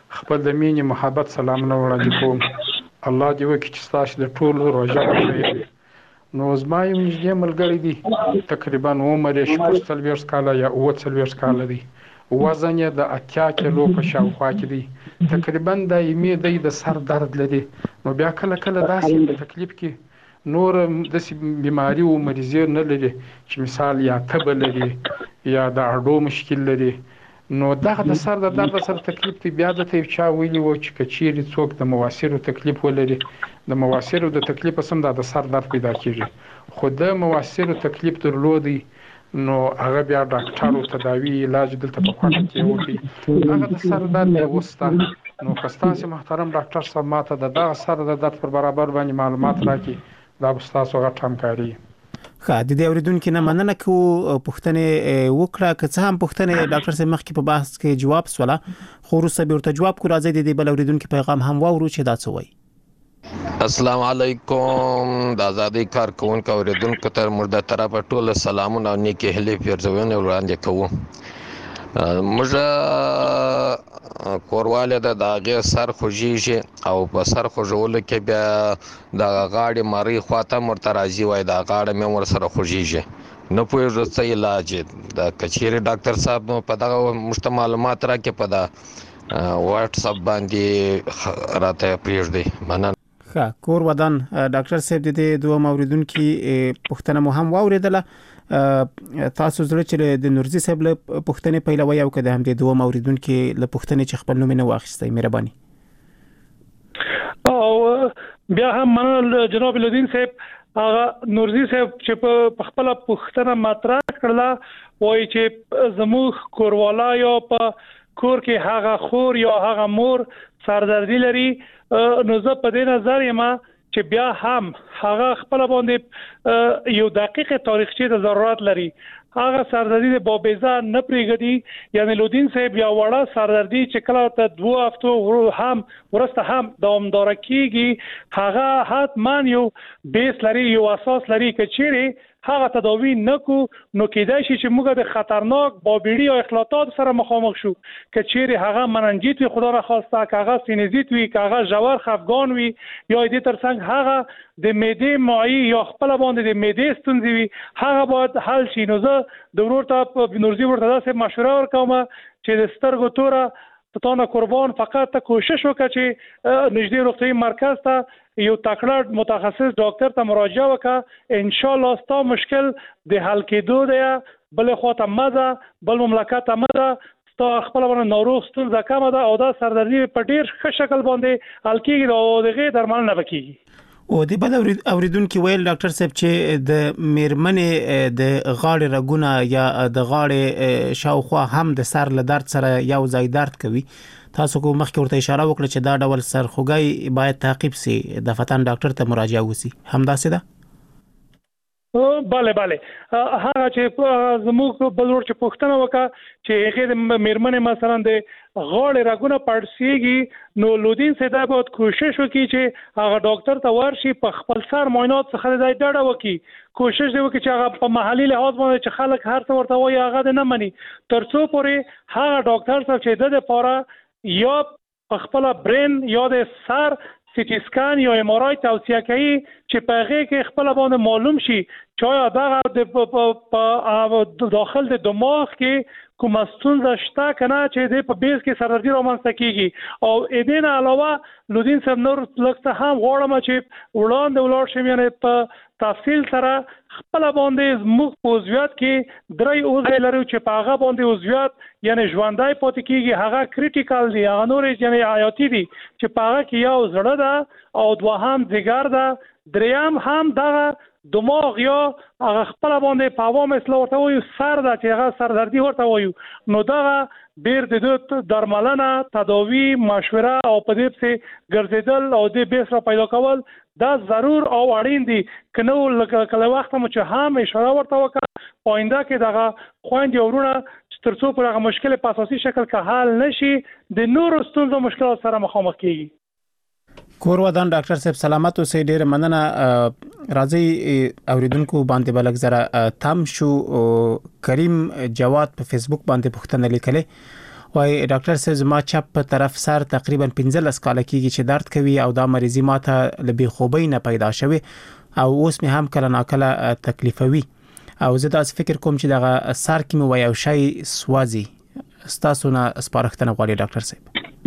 خپل د مینې محبت سلامونه وړاندې کوم. الله دې وکړي چې ستاسو د ټولو روژه په خیر وي. نو زما یو نږدې ملګری دی، تقریبا عمر یې 40 کاله یا 40 کاله دی، وزن یې د 80 کیلو په شاوخوا کې دی، تقریبا دایمي دی د سر درد لري. نو بیا کله کله داسې په تکلیف کې نور داسې بیماری او مریضي نه لري چې مثال یا تبه لري یا د اډو مشکل لري. نو دغه د سر د درد سره تکلیف دی. بیا د ته چا ویلي و چې کچيري څوک د مواسیرو تکلیف ولري، د مواسیرو د تکلیف سم د سر درد پیدا کیږي، خو د مواسیرو تکلیف درلودي نو هغه بیا ډاکټرو تداوی علاج دلته په خونه کې وکړي. هغه د سر درد وسته نو کستاسي محترم ډاکټر صاحب ماته د دغه سر د درد پر برابر باندې معلومات راکړي، دا به ستاسو غټ همکاري. ښه، د دې اوریدونکو نه مننه کوو پوښتنه وکړه. که څه هم پوښتنه ډاکټر صاحب مخکې په بحث کې جواب سوله، خو وروسته به ورته جواب کو. راځي د دې بل اوریدونکو پیغام هم واورو چې دا څه وایي. السلام علیکم. د آزادۍ کارکونکو اوریدونکو ته مرده طرفه ټول سلامونه او نیکی هیلې پیرزوونه وړاندې کوو. موږ کورواله د هغه سر خوږیږي او په سر خوږولو کې بیا د غاړې مری خواته مرترازي وای، د غاړه مې ور سره خوږیږي، نه پوهیږم څه علاج د کچيري ډاکټر صاحب په دغه مشته معلومات راکې په دا واتس اپ باندې راته پریږدي. مننه. ښه، کور ودان ډاکټر صاحب د دې دوه موریدونکو پوښتنه مو هم واوریدله. تاسو زړه چې د نورزي صاحب له پوښتنې پیلوي او کده هم د دوه موریدونکو له پوښتنې چې خپل نوم نه واخیستئ، مهرباني. او بیا هم منل جناب لودین صاحب، هغه نورزي صاحب چې په خپل پوښتنه مطرح کړله، وایي چې زموږ کوروالا یا په کور کې هغه خور یا هغه مور سردردي لري. نو زه په دې نظر یم چې بیا هم هغه خپل باندې یو دقیقه تاریخچه د ضرورت لري. هغه سردردي د بابیزا نه پریږدي، یعنی لودین صاحب یا وړه سردردي چې کله ته 2 هفتو هم ورسته هم دوامدار کیږي، هغه حتما یو بیس لري، یو اساس لري. کچيري هغه تداوی نکو نو کېدای شي چې موږ د خطرناک بابیړي او اخلاطات سره مخامخ شو. کچيري هغه مننجیت وي، خدا را خواسته، هغه سینزیت وي، هغه ژور خفګان وي، یا دې ترڅنګ هغه د معدې معی یا خپل باندې د معدې ستونزې وي، هغه باید حل شي. نو زه د ورور ته نورزي ورته داسې مشوره ورکوم چې د سترګو توره تاسو قربان فقط کوشش وکړئ چې نږدې روغتیايي مرکز ته یو تکړه متخصص ډاکټر ته مراجعه وکړه. ان شاء الله ستاسو مشکل د حل کېدو دی. بل خواته مزه، بل مملکت مزه، ستاسو خپل باندې ناروغ ستونزه کمه ده او دا سردردي په ډیر ښه شکل باندې حل کېږي او دغه درملنه وکړي. او د بل اوریدونکو ویل ډاکټر صاحب چې د میرمنې د غاړې رګونه یا د غاړې شاوخوا هم د سر له درد سره یو ځای درد کوي. تاسو کو مخکې ورته اشاره وکړه چې دا ډول سرخوږی باید تعقیب سي، د فتن ډاکټر ته مراجعه وسی، همداسې ده؟ بله هغه چې زموږ بل ور چې پوښتنه وکړه چې هغه د میرمنې مثلا د غاړې رګونه پړسیږي، نو لودین سیدا باید کوشش وکړي چې هغه ډاکټر ته ورشي، په خپل سر معاینات څخه د ډاډه وکړي، کوشش دی وکړي چې هغه په محلي لحاظ باندې چې خلک هر څه ورته وایي هغه نه مني، ترڅو پورې هغه ډاکټر صاحب چې د لپاره یا په خپل برین یا د سر سیټی سکان یا ام آر آی توصیه کوي چې په هغه کې خپل باندې معلوم شي چې آیا دغه د داخل د دماغ کې کوم ستونزه شته کنه چې د په بیس کې سردردي رامنځته کیږي. او اې دې علاوه لودین صاحب نور لکه هم غواړم چې وړاندې ولاړ شم، یعنی په تفصیل سره خپل باندې زموږ په عضویت کې درې عضو لري چې په هغه باندې عضویت یعنی ژوندۍ پاتې کیږي، هغه کریټیکل دي، هغه نور یعنی حیاتي دي چې په هغه کې یو زړه ده او دوهم ځګر ده، دریم هم دغه دماغ یا هغه خپل باندې په عوام اصلاح ورته وایي سر ده چې هغه سردردي ورته وایي. نو دغه ډیر د درملنه، تداوی، مشوره او په دې څخه ګرځیدل او د بیس را پیدا کول دا ضرور او اړین دي. کنه کله وخت مو چې هم اشاره ورته وکړه پاینده کې دغه خويندې ورونه ترڅو پر هغه مشکل په اساسي شکل کې حل نشي، د نورو ستونزو مشکلات سره مخامخ کیږي. کور ودان ډاکټر صاحب سلامت اوسئ، ډیر مننه. راځي اوریدونکو باندې بلک زره تم شو. کریم جواد په فیسبوک باندې پوښتنه لیکلې وای ډاکټر صاحب زما چپ په طرف سر تقریبا 15 کال کېږي چې درد کوي او دا مریضي ماته لبي خوبۍ نه پیدا شوه او اوس مې هم کله ناکله تکلیفوي او زه دا فکر کوم چې دا سر کې مې وای او شي سوازي ستاسو نه سپارښتنه غواړي ډاکټر صاحب.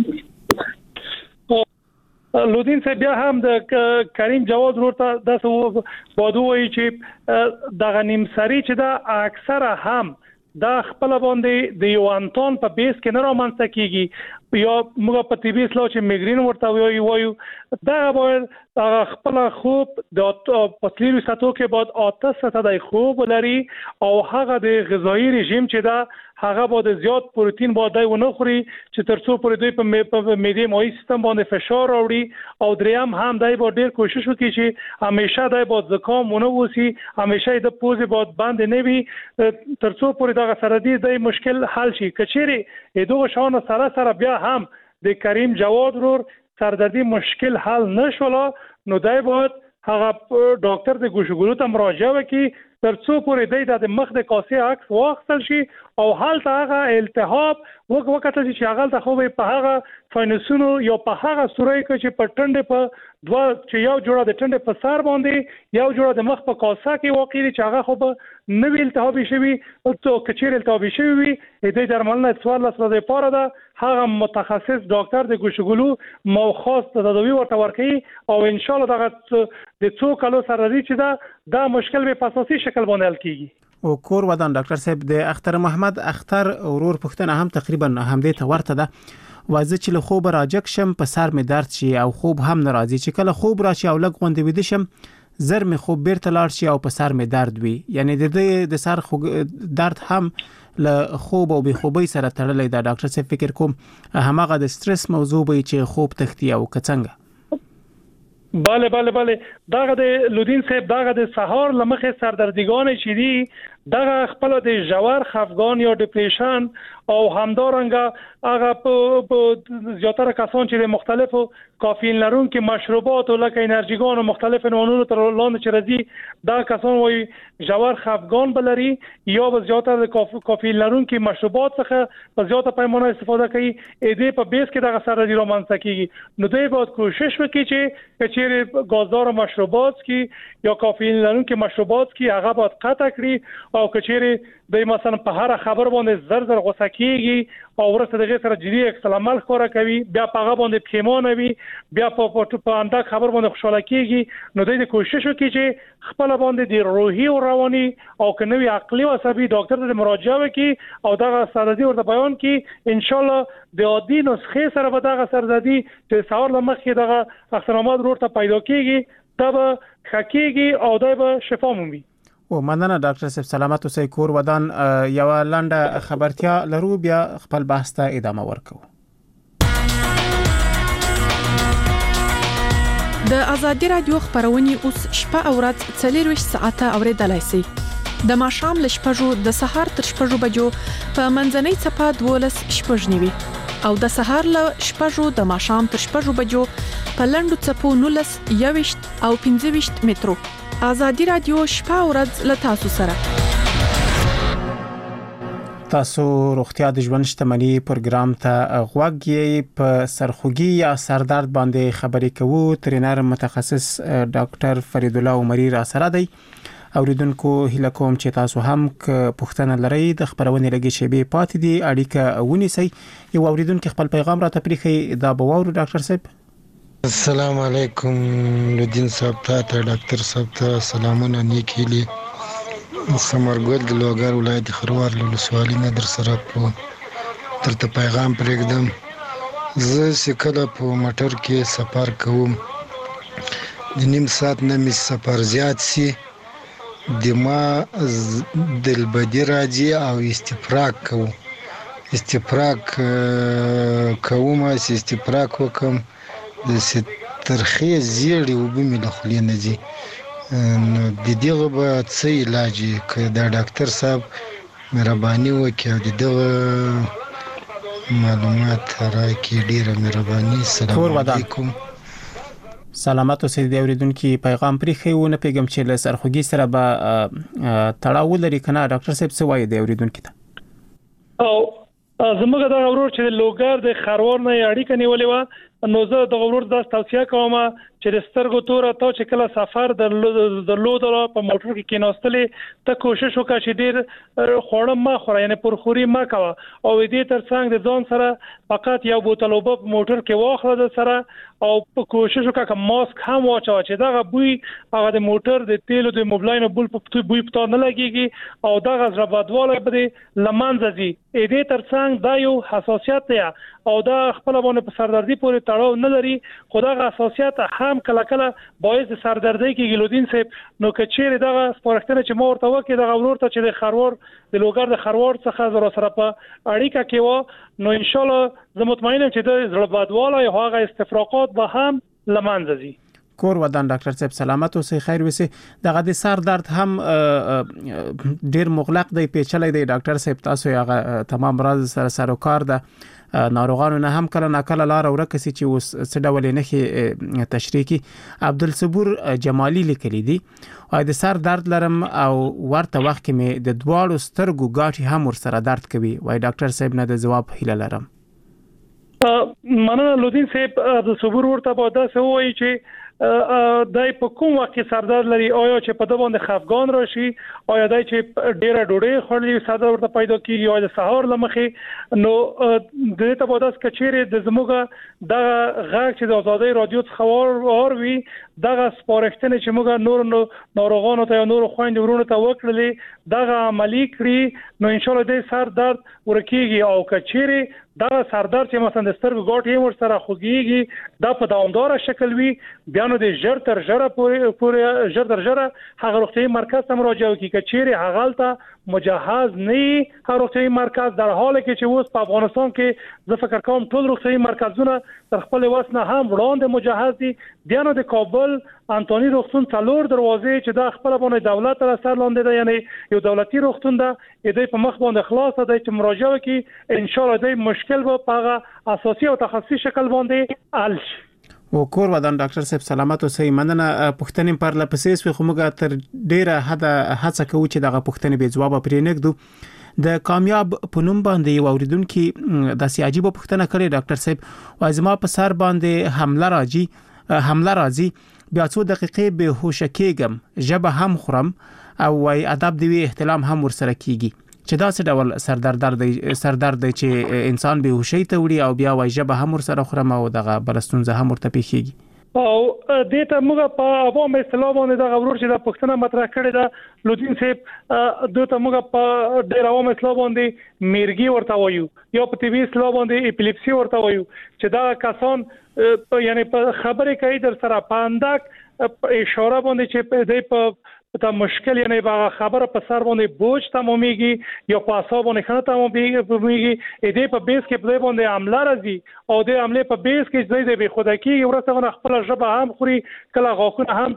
لودین صاحب بیا هم د کریم جواد ورته د بادوي چې د غنیم سری چې دا اکثره هم دا خپل باندې د یو انتون په بیس کې نه رامنځته کیږي یا موږ په طبي اصطلاح چې میګرین ورته وایو دا باید خپل خوب د پتلیرو ساتو کې بعد 8 ساعته د خوب لري او هغه د غذایی رژیم چې دا هغه باید زیات پروتین باید ونه خوري چې ترڅو پرې دوی په معده مایع سیستم باندې فشار راوړي او دریم هم دای باید ډیر کوشش وکړي چې همیشه دای باید زکام ونه وسی همیشه د پوزې باید بند نه وي ترڅو پرې دغه سردی د مشکل حل شي کچېری دغه شان سره بیا هم د کریم جواد ورور سردردی مشکل حل نشوله نو دای باید هغه ډاکټر د ګوشګلو ته مراجعه وکړي ترڅو پورې د مخ د کاسې عکس واخیستل شي او حالت هغه التهاب وکړه چې هغه ته خو په هغه فاینوسونو یا په هغه سورې کې چې په ټنډه په دوا چې یو جوړه د ټنډه په سر باندې یو جوړه د مخ په کاسه کې واقع دي چې هغه خو به نوې التهاب شي او کچیر التهاب شي د درملنه سوال لپاره لپاره ده هغه متخصص ډاکټر د ګوشګلو مو خاص تداوی ورته ورکړي او ان شاء الله دغه د څو کالو سره چې دا مشکل به په اساسي شکل باندې حل کیږي. او کور ودان ډاکټر صاحب د اختر محمد اختر ورور پښتنه هم تقریبا همدې ته ورته ده وازه چې له خوب راجک شم په سر می درد شي او خوب هم ناراضي چې کله خوب راشي او لګ غوندې ویده شم زر می خوب بیرته لاړ شي او په سر می درد وي یعنی د سر درد هم له خوب او بې خوبۍ سره تړلې ده ډاکټر صاحب فکر کوم همغه د سټرس موضوع به چې خوب تختی او کڅنګ bale دغه د لودین صاحب دغه د سهار لمخه سردردګان چې دي دغه خپل د جوار خفګان یا ډیپریشن او همدارنګه هغه په زیاتره کسان چې د مختلفو کافین لرونکي مشروبات او لکه انرژيګان او مختلف نوعونو تر لاندې چې راځي دا کسان وایي جوار خفګان بلري یا به زیاتره کافین لرونکي مشروبات څخه په زیاته پیمانه استفاده کوي دې په بیس کې دغه سردی رومانسه کیږي نو دوی باید کوشش وکړي چې غازدار مشروبات کی یا کافین لرونکي مشروبات کی هغه باید قطع کړي او کچېری د مثلا په هر خبر باندې زر غوسه کیږي او ورسره دغه سره جدي عکس العمل خورا کوي بیا په هغه باندې پښیمانه وي بیا په انده خبر باندې خوشاله کیږي نو دوی کوشش وکړي چې خپل باندې د روحي او رواني او کنوي عقلي او عصبي ډاکټر ته مراجعه وکړي او دغه سردی ورته بیان کړي ان شاء الله د عادي نسخې سره به دغه سردی چې سهار لمخې دغه اخترامات ورته پیدا کیږي دا به خکېږي او دا به شفا مومي. او مننه ډاکټر صاحب سلامت اوسئ کور ودان یو لنډه خبرتیا لرو بیا خپل بحث ته ادامه ورکو. د ازادي رادیو خبرونه اوس شپه او ورځ 24 ساعته اوریدلای شئ. د ماښام ل شپږو د سهار تر شپږو بجو په منځنۍ صفه 12 شپږنیوي او د سهار ل شپږو د ماښام تر شپږو بجو په لندو صفو 19 21 او 25 مترو. ازادي رادیو شپه او ورځ ل تاسو سره. تاسو روغتیا د ژوند شتمنۍ پروګرام ته غوږ یې په سرخوږي یا سردرد باندې خبرې کوو ترینر متخصص ډاکټر فرید الله عمری را سره دی. اوریدونکو هیله کوم چې تاسو هم پوښتنه لرئ د خبرونه لګي شی به پاتې دي اړیکه ونیسئ یو اوریدونکو خپل پیغام را تپریخي دا بوور ډاکټر صاحب. السلام علیکم لودین صاحب ته ډاکټر صاحب ته سلامونه نیکیلی سمرګل د لوګر ولایت خروار له سوالي نه در سره په ترته پیغام پرېږدم. زه سکه په موټر کې سفر کوم د نیم ساعت نه می سفر زیات سي دما دلبدی راځي او استفراق کوم وکم د ترخی زیړی وبمې له خولې نه ځي نو د دغه به څه علاج که دا ډاکټر صاحب مهرباني وکړي او د دغه معلومات راکړي ډیره مهرباني. السلام علیکم. سلامت اوسئ د اوریدونکو پیغام پرېخي و نه پیغام چې له سرخوږي سره به تړاو لري کنه ډاکټر صاحب څه وایي د اوریدونکو ته؟ او زموږ د ورور چې د لوګر د خروار نه اړیکه نیولې و نو زه د ورور د توصیه کوم چې د سترګو تور ته چې کله سفر درلود په موټر کې کېناستلې ته کوشش وکړه چې ډیر خوړم ما خوره یعنی پرخوري ما کوه او دې ترڅنګ د ځان سره فقط یو بوتل اوبه په موټر کې واخله د سره او په کوشش وکړه چې ماسک هم واچو چې دا بوی هغه د موټر د تیلو د موبلاین بل په بوی پتا نه لګيږي او دا غزر بدواله به لمنځه دي دې ترڅنګ دا یو حساسیت دی او دا خپل باندې په سردردي پورې تړاو نه لري خو دا حساسیت هم کله کله باعث د سردردي کې ګلودین صاحب نو کچېره دا سپارښتنه چې مو ورته وکړي دا ورور ته چې د خروار د لوګر د خروار څخه زره سره په اړیکه کې و نو ان شاء الله زه مطمئنم چې د زړه بدواله او هغه استفراقات به هم لمنځه ځي. کور ودان ډاکټر صاحب سلامت اوسئ خیر وسی دغه د سر درد هم ډیر مغلق دی پیچلې دی ډاکټر صاحب تاسو هغه تمام راز سره سروکار ده ناروغانو نه هم کله ناکله لار ورکه سي چې اوس څه ډول نه تشریح کی عبدالصبور جمالی لیکلی دي او د سر درد لرم او ورته وخت کې مې د دواړو سترګو غاټي هم ور سره درد کوي وای ډاکټر صاحب نه د جواب هیله لرم. مننه لودین صاحب د صبر ورته په داسه وایي چې دای په کوم وخت کې سردرد لري آیا چې په دبان خفګان راشي آیا دای چې ډیره ډوډۍ خورلې سردرد ورته پیدا کیږي یا د سهار لمخې نو د دې ته په داس کچېره د زموږه د غږ چې د آزادۍ رادیو څخه وروي دغه سپارښتنه چې موږ نور ناروغانو ته نور خويند ورونو ته وکړلې دغه عملی کړی نو ان شاء الله د سر درد ورکیږي او کچېره دا سردرد چې مثلا د سترګو غاټ یې ور سره خوږیږي دا په دوامدار شکل وي بیا نو د ژر تر ژره پورې ژر تر ژره هغه روغتي مرکز ته مراجعه وکړي کچېره هغه ته مجهز نه هغه روغتي مرکز در حاله کې چې اوس په افغانستان کې زه فکر کوم ټول روغتي مرکزونه تر خپل وسنه هم وړاندې مجهز دي بیا نو د کابل انټونی روغتون څلور دروازې چې دا خپل باندې دولت تر اثر لاندې ده یعنی یو دولتي روغتون ده دې په مخ باندې خلاص ده چې مراجعه وکړي ان شاء الله دې مشکل به په اساسي او تخصصي شکل باندې حل شي. او کور ودان ډاکټر صاحب سلامت اوسئ مننه پښتنې پر لپسې خو موږ تر ډیره حد هڅه کوو چې دغه پښتنې به جواب پرې نګدو د کامیاب پونم باندې یو اوریدونکو د سیاجي په پښتنه کړي ډاکټر صاحب وازما په سر باندې حمله راځي بیا څو دقیقې به هوش کېږم جبه هم خورم او وای ادب دی احتلام هم ورسره کیږي چې دا څه ډول سردرد چې انسان به هوشي ته وړي او بیا وای جبه هم ورسره خورم او دغه بلستونزه هم ورته پیخيږي او دې ته موږ په عوام اصطلاح باندې دا ورور چې د پښتنه مطرح کړی دا لودین صاحب دوی ته موږ په ډېر عوام اصطلاح باندې میرګي ورته وایو یا په ټي وي اصطلاح باندې اپیلیپسي ورته وایو چې دا کسان یعنی په خبرې کوي در سره پاندک اشاره باندې چې دې په تا مشکل یعنی با خبره په سر باندې بوج تمامېږي یا په اعصاب باندې خنه تمامېږي دې په بیس کې په باندې عمله راځي او د عمله په بیس کې دې به خدای کې ورته خپل ژبه هم خوري کله غاښونه هم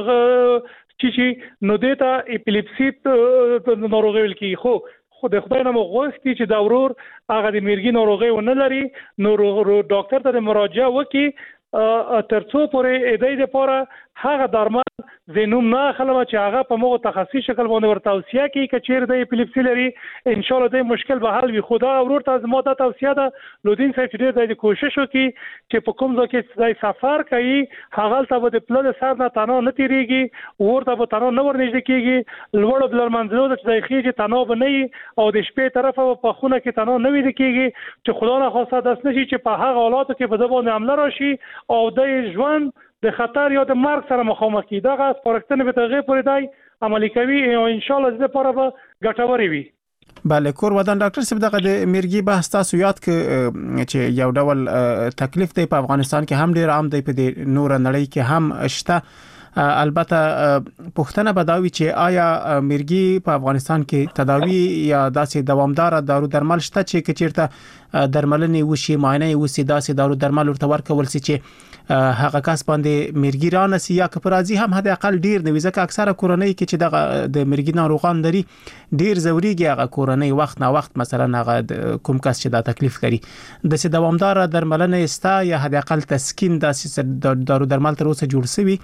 چې نو دې ته اپیلیپسي ناروغي ویل کی خو د خدای نه مغوستي چې دا ورور هغه د میرګي ناروغي ونه لري نو ډاکټر ته مراجعه وکړي ترڅو پورې دې لپاره هغه درمل زینوم نه خلک چې هغه په موږ تخصصي شکل باندې ورته توصیه کوي کچیر د اپیلیپسي لري ان شاء الله د مشکل به حل وي خدا ورور ته زما د توصیه ده لودین صاحب چې د کوشش وکړي چې په کوم ځای کې ځای سفر کوي هغه ته د پلان سر نه تنو نه تیریږي ورته به تنو نه ورنږدې کیږي لوړ بلر منځلو د ځای خېږي تنو به نه او د شپې طرفه په خونه کې تنو نه ویل کیږي چې خدا نه خواسته داس نشي چې په هغه حالاتو کې په دبا عمله راشي او د ژوند د خطر یا د مرګ سره مخامخ کی دغه سپارښتنه به تغیر پرې دی عملی کوي او ان شاء الله زه لپاره به ګټوري وي. بله کور ودان ډاکټر صاحب دغه د میرګي بحث تاسو یاد چې یو ډول تکلیف دی په افغانستان کې هم ډیر عام دی په نور نړۍ کې هم شته البته پښتنه بداوی چې آیا میرګي په افغانستان کې تداوی یا داسې دوامدار دارو درمل شته چې چیرته درملنې وشي معاینه وشي داسې دارو درمل ورته ورکول شي چې هغه کس باندې میرګي رانسی یا کپرازي هم حد اقل ډیر نه ویزه اکثره کورنۍ کې چې دغه د میرګي ناروغان لري ډیر زوريږي هغه کورنۍ وخت نه وخت مثلا هغه کوم کس چې دا تکلیف کوي د سي دوامدار درملنه استا یا حد اقل تسکین داسې دارو درمل تر اوسه جوړ شوی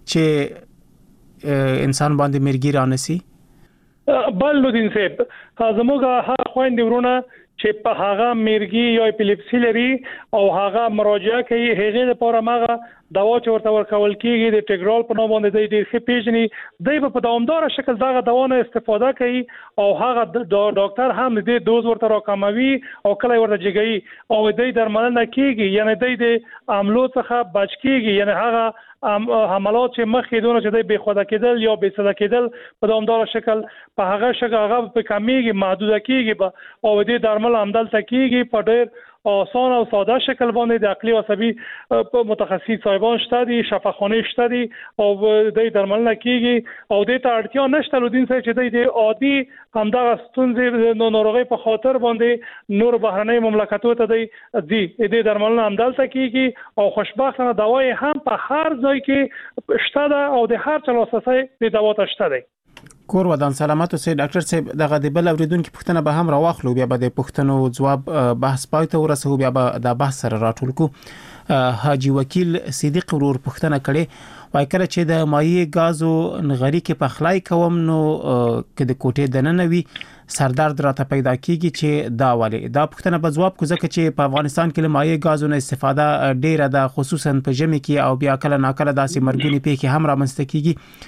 چې انسان باندې میرګي رانسی بل لودین صاحب زموږه هر خويند ورونه چې په هغه مرګي یا اپیلیپسي لري او هغه مراجعه کوي هغه لپاره ماغه دوا چې ورته ورکول کیږي د ټیګرال په نوم باندې د ډیر پیژني دی په دوامدار شکل دغه دوا نه استفاده کوي او هغه ډاکټر هم د دوز ورته راکموي او کله ورته جګي او د درملنه کیږي یعنی د عملو څخه بچ کیږي یعنی هغه حملات چې مخکې دونه چې د بې خوده کېدل یا بې صدا کېدل په دوامدار شکل په هغه شکل هغه په کمیږي محدوده کیږي او د درمل همدلته کیږي په ډېر آسان او ساده شکل باندې د عقلي او عصبي متخصص صاحبان شته دي شفاخانه شته دي او د درملنه کیږي او د ته اړتیا نشته لودین سره چې د عادي همدغه ستونزې ناروغي په خاطر باندې نور بهرنۍ مملکتو ته دی د درملنه همدلته کیږي او خوشبختانه دوايي هم په هر ځای کې شته ده او د هر چا لاسرسی د دوا ته شته دی. کور ودان سلامات اوسئ ډاکټر صاحب دغه د بل اوریدونکو پوښتنه به هم راوخلو بیا به د پوښتنو جواب بحث پای ته ورسو بیا به د بحث سره راټول کو. حاجی وکیل صدیق ورور پوښتنه کړي وای کله چې د مایع غازو نغری کې پخلای کوم نو کې د کوټې دننه وي سردرد راته پیدا کیږي چې دا والي دا پوښتنه به جواب کو ځکه چې په افغانستان کې مایع غازو نه استفاده ډیره ده خصوصا په ژمي کې او بیا کله ناکله داسې مرګونی پیښې هم رامنځته کیږي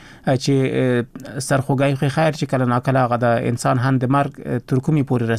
چې سرخوږی خیر چې کله ناکله هغه د انسان هم د مرګ تر کومې پورې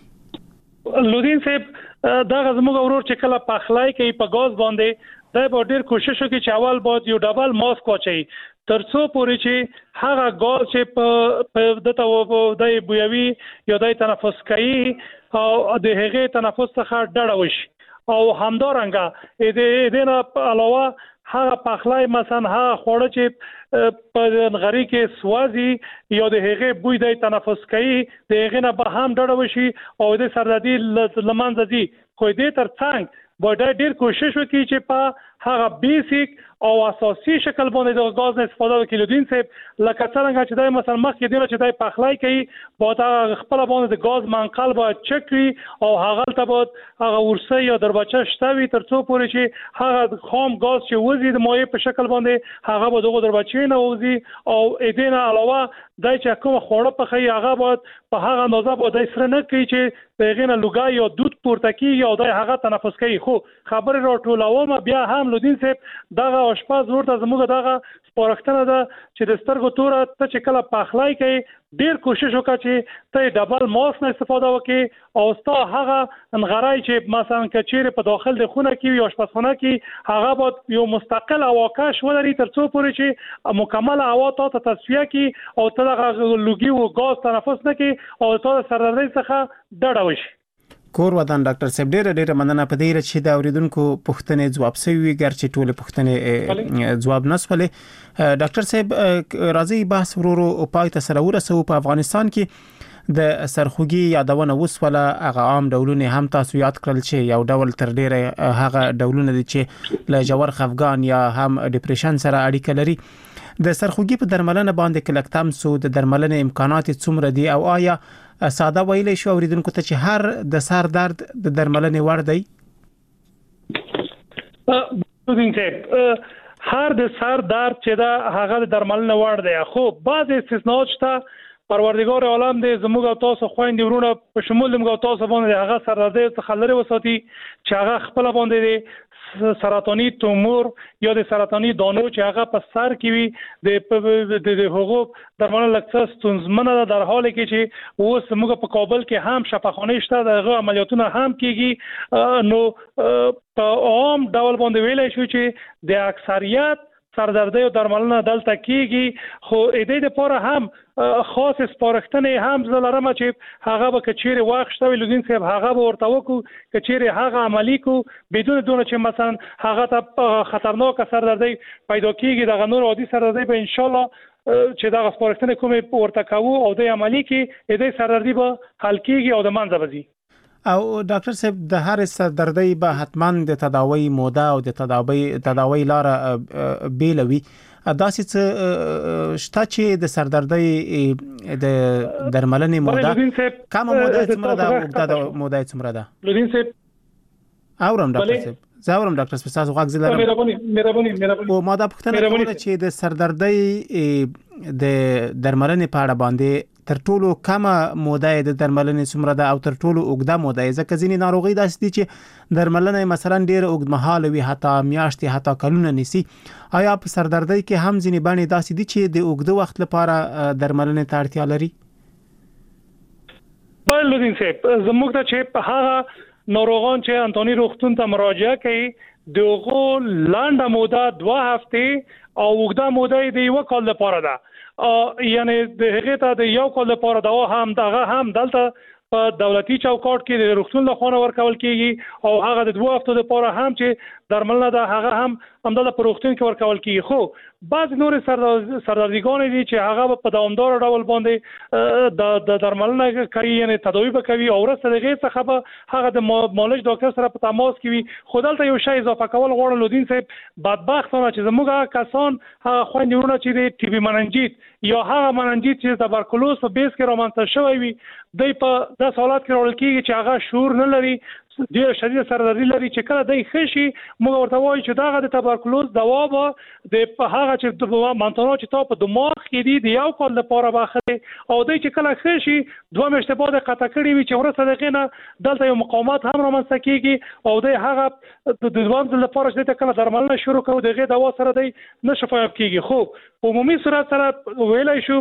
رسوي. لودین صاحب دا زموږ ورور چې کله پخلای کوي په غاز باندې دا به ډیر کوشش وکړي چې اول باید یو ډبل ماسک واچي ترڅو پورې چې هغه غاز چې په دته د بویوي یا د تنفس کوي او د هغه تنفس څخه ډډه وشي او همدارنګه د نه علاوه هغه پخلای مثلا هغه خوړه چې په نغری کې سوازي یا د هغه بوی د تنفس کوي د هغه نه به هم ډډه وشي او د سردردي لمنځه دي خو دې ترڅنګ باید ډیر کوشش وکړي چې په هغه بیسیک او اساسي شکل باندې د غاز نه استفاده وکړي. لودین صاحب لکه څنګه چې دای مثلا مخکې دی چې دای پخلای کوي باید خپل باندې د غاز منقل باید چک وي او هغه ته باید هغه ورسه یا دربچه شتوي ترڅو پورې چې هغه خام غاز چې وزي د مایع په شکل باندې هغه به دغه دربچې نه وزي او اېدنه علاوه دای چې کوم خوړه په خي هغه باید په هغه اندازه باید سره نه کوي چې دغه نه لوګا یا دود پورته کیږي او دای هغه تنفس کوي. خو خبره راټولوم بیا هم لودین صاحب دغه اشپاز ورته زموږ دغه سپارښتنه ده چې د سترګو توره ته چې کله پخلای کوي ډیر کوشش وکړي چې ته ډبل ماسک نه استفاده وکړي او ستا هغه انغړای چې مثلا کچېره په داخل د خونه کې یا آشپزخانه کې هغه باید یو مستقل اواکش ولري ترڅو پورې چې مکمل هوا ته تصفیه کړي او ته دغه لوګي او غاز تنفس نه کړي او ته سردردي څخه ډډه وشي. کور ودان ډاکټر صاحب ډیره مننه په دې چې د اوریدونکو پوښتنې جواب شوي ګرچې ټول پوښتنې جواب نسولې. ډاکټر صاحب راځي بحث ورو پای ته سره ورسو. په افغانستان کې د سرخوږي یادونه وسوله هغه عام ډولونه هم تاسو یاد کړل چې یو ډول تر ډیره هغه ډولونه دي چې له جوړ خفګان یا هم ډیپریشن سره اړیکه لري. د سرخوږي په درملنه باندې کلکتم سو د درملنه امکانات څومره دي او آیا ساده ویلې شو اوریدونکو ته چې هر د سر درد د درملنې وړ دی؟ هر د سر درد چې دا هغه د درملنه وړ دی خو بعض استثناءات شته. پروردگار عالم دې زموږ او تاسو خويندې ورونه په شمول موږ او تاسو باندې هغه سردردي څخه لري وساتي چې هغه خپل باندې سرطاني تومور یا د سرطاني دانو چې هغه په سر کې وي د حقوق درملنه لکه ستونزمنه در حالی کې چې اوس موږ په کابل کې هم شفاخانه شته دغه عملیاتونه هم کیږي. نو په عام ډول باندې ویلای شو چې د اکثریت سردردي او درملنه دلته کیږي خو دې لپاره هم خاص سپارښتنې هم زلرم چې هغه به کچېره واخښتوي لودین صاحب هغه به ورته وکړو کچېره هغه عملی کو بدون دونه چې مثلا هغه ته خطرناک سردردي پیدا کیږي دغه نور عادي سردردي به ان شاء الله چې دا سپارښتنې کومې ورته کوو او د عملی کې دې سردردي به حل کیږي او د منځ به ځي. او ډاکټر صاحب د هر سردردي به حتما د تداوی موده او د تداوی لار بیلوي داسې څه شته چې د سردردي د درملنې موده کومه موده څومره ده او د موده څومره ده؟ لودین صاحب اورم ډاکټر صاحب زاورم ډاکټر صاحب تاسو غږ زلره مهرباني او ما دا پوښتنه کوله چې د سردردي د درملنې په اړه باندې تر ټولو کمه موده د درملنې څومره ده او تر ټولو اوږده موده ځکه ځینې ناروغي داسې دي چې درملنه مثلا ډیر اوږدمهاله وي حتی میاشتې حتی کلونه نیسي آیا په سردردۍ کې هم ځینې باندې داسې دي چې د اوږده وخت لپاره درملنې ته اړتیا لري؟ بله لودین صاحب زموږ ته چې هغه ناروغان چې انتونی روغتون ته مراجعه کوي دغه لنډه موده 2 هفته او اوږده موده د 1 کال لپاره ده یعنی د هغه ته د 1 کال لپاره دوا هم دغه هم دلته په دولتي چوکاټ کې د روغتون له خوا ورکول کیږي او هغه د 2 هفتو لپاره هم چې درملنه ده هغه هم همدلته په روغتون کې ورکول کیږي خو بعض نور سردردګان دي چې هغه په دوامدار ډول باندې د درملنه کوي یعنی تداوی کوي او ورسره دغه څخه به هغه د معالج ډاکټر سره په تماس کې وي خو دلته یو شی اضافه کول غواړم لودین صاحب بدبختانه چې زموږ کسان هغه خويندونه چې د ټي بي مننجیت یا هغه مننجیت چې تبرکلوز په بیس کې رومانته شوی وي د په د حالات کې راول کیږي چې هغه شعور نه لري ډیر شدید سردردي لري چې کله دای خشي موږ ورته وایو چې داغه د تبرکلوز دوا به د هغه چې د مانتونو چې تاسو په دماغ کې دي د یو کال لپاره باخله او دای چې کله خشي 2 میاشتې بعد قطع کړي وي چې ورسره دغه دلته یو مقاومت هم رامنځته کیږي او د هغه د دوام لپاره چې کله درملنه شروع کوو دغه دوا سره دی نشفایب کیږي خو عمومي صورت سره ویلای شو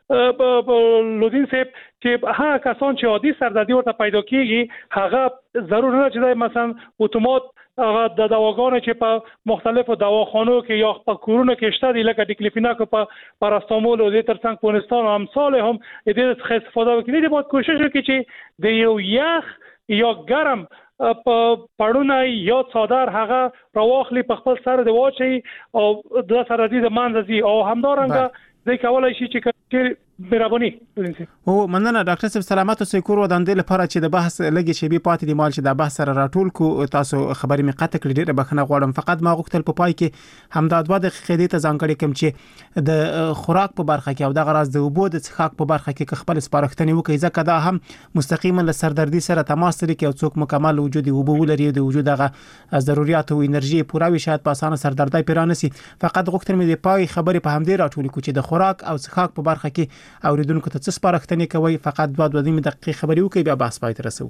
لودین صاحب چې هغه کسان چې عادي سردردي ورته پیدا کیږي هغه ضرور نه چې مثلا اتومات هغه د دواګانو چې په مختلفو دواخانو کې یا په کورونو کې شته دي لکه ډیکلیفیناک په پاراستامول او د ترڅنګ پونستان او امثال هم دې څخه استفاده وکړي دي باید کوشش وکړي چې د یو یخ یا ګرم په پړونه یا څادر هغه راوخلي په خپل سر دی واچي او د سردردي د منځي او همدارنګه د کولای شي چې مهرباني او مننه ډاکټر صاحب سلامات اوسئ کور وداندې لپاره چې د بحث لګي شی به پاتې دی مال چې د بحث سره راټول کو تاسو خبرې می قطع کړې ډېر بخنه غواړم فقط ما غوښتل په پای کې همدا 2 دقیقې ته ځانګړي کوم چې د خوراک په برخه کې او د غراز د وبو د څښاک په برخه کې خپل سپارښتنې وکړي ځکه دا هم مستقیما له سردردي سره تماس لري کې او څوک مکمل وجود وبو لري د وجود هغه ضرورت او انرژي پوره وي شاید په اسانه سردردي پیرانسي فقط غوښتل مې د پای خبرې په همدې راټول کو چې د خوراک او څښاک په برخه کې اوریدونکو ته څه سپارښتنې کوي فقط 2 دقیقې خبرې وکړي بیا بحث پای ته رسو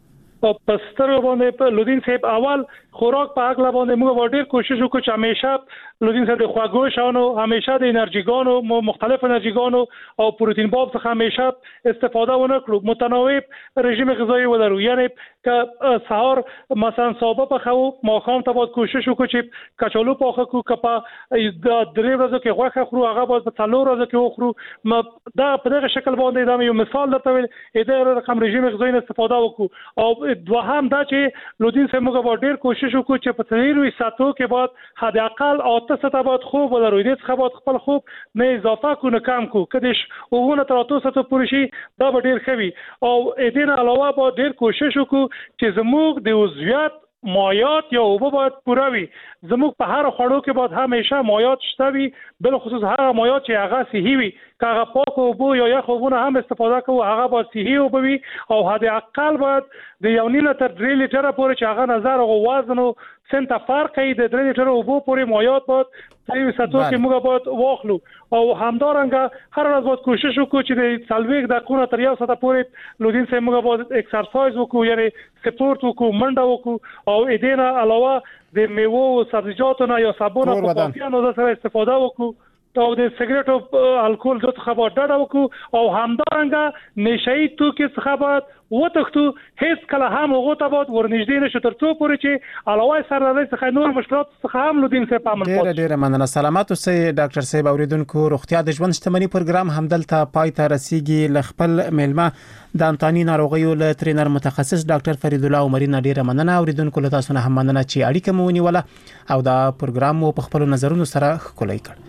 په ستر باندې په لودین صاحب اول خوراک په اغلا باندې موږ ډېر کوشش وکړو چې همیشه لودین صاحب د خواږه شانو همیشه د انرژيګانو مختلف انرژيګانو او پروتین باب څخه همیشه استفاده ونکړو متنوع رژیم غذایی ولرو یعنی که سحر مثلا صبح په خو ماښام ته باید کوشش وکړو چې کچالو پاخه کو کپا د درې ورځې کې غوښه خورو هغه باید په 4 ورځې کې وخورو دا په دغه شکل باندې دا یو مثال درته ویل دا رقم رژیم غذایی استفاده وکړو او دوهم دا چې لودین صاحب موږ ډېر کوشش وکړو چې په 3 ساعتو کې بعد حد اقل 8 ساعته بعد خوب ولرو دې څخه بعد خپل خوب نه اضافه کو نه کم کو کديش وونه تر 8 ساعته پورې شي دا ډېر خوي او دې نه علاوه بعد ډېر کوشش وکړو چې زموږ د عضویت مایات یا اوبه باید پوره وي زموږ په هر خوړو کې باید همیشه مایات شته وي بل خصوص هغه مایات چې هغه صحي وي هغه پاک اوبه یا یخ اوبه هم استفاده کوو هغه باید صحي اوبه وي او حد اقل باید د 1.5 تر 3 لیټره پورې چې هغه نظر او وزن او سنت فرق ای د 3 لیټره اوبه پورې مایات باید په ساتو کې موږ باید واخلو او همدارنګه هر ورځ باید کوشش وکړو چې د 30 دقیقو تر 1 ساعت پورې لودین سه موږ باید ایکسرسایز وکړو یعنی سپورت وکړو منډه وکړو او دې نه علاوه د میوه او سبزیجاتو نه یا صابون او کافیانو سره استفاده وکړو او د سیګریټ او الکول د څخه ډډه وکړو او همدارنګه نشئی توکي څخه بعد وتښتو هیڅ کله هم هغه ته بعد ورنږدې نشو تر څو پورې چې علاوه سره د څخه نور مشکلات څخه هم لودین سه پامن پوه ډېر مننه سلامات اوسئ ډاکټر صاحب اوریدونکو روغتیا د ژوند شتمنۍ پروګرام همدلته پای ته رسیدي لخپل ملما د انتاني ناروغیو له ټرینر متخصص ډاکټر فرید الله عمري ډېر مننه اوریدونکو له تاسو نه هم مننه چې اړیکه مو ونیوله او دا پروګرام مو په خپل نظرونو سره خولای کړ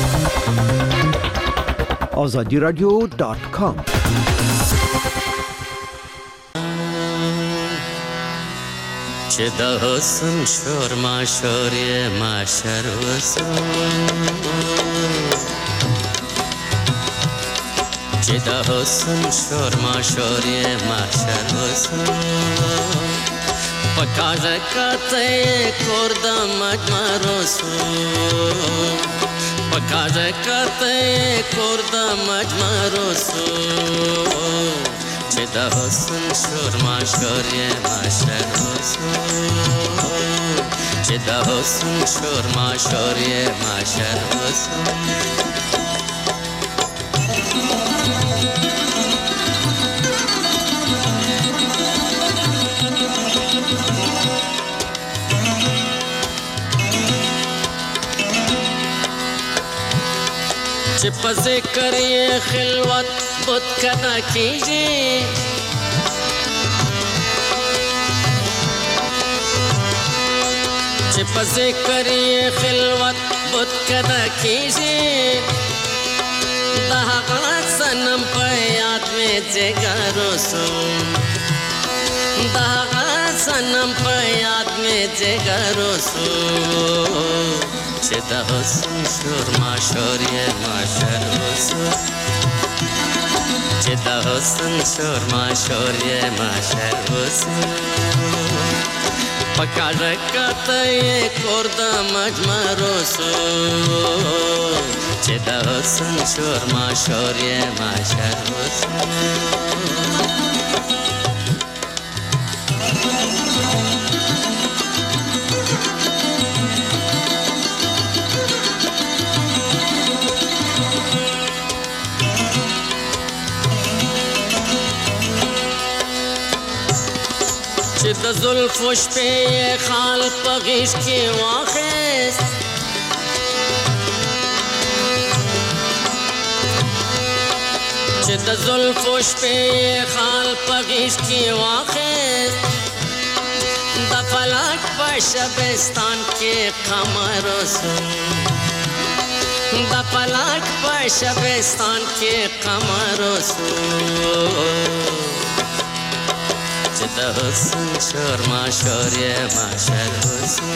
azadiradio.com چې د حسن شور ما شور یې ما شر وسو چې د حسن شور ما شور یې ما شر وسو پکاژه کته کور د مجمر وسو پکاره کته کور د مجمرو سو چې د حسن شور ما شور یې ماشر وسو چې د حسن شور ما شور یې ماشر وسو چې په ذکر یې خلوت بت کنا کیږي چې په ذکر یې خلوت بت کنا کیږي دا هغه سنم په یاد مې جګارو سو دا هغه سنم په یاد مې جګارو سو چې د حسن شور ما شور یې ماشر وسو چې د حسن شور ما شور یې ماشر وسو پکاره کته یې کور د مجمرو سو چې د حسن شور ما شور یې ماشر وسو چې د زلفو شپې یې خال په غیږ کې واخیست چې د زلفو شپې یې خال په غیږ کې واخیست د فلک په شبستان کې قمر وسو د فلک په شبستان کې قمر وسو چې د حسن شور ما شور یې ماشر وسو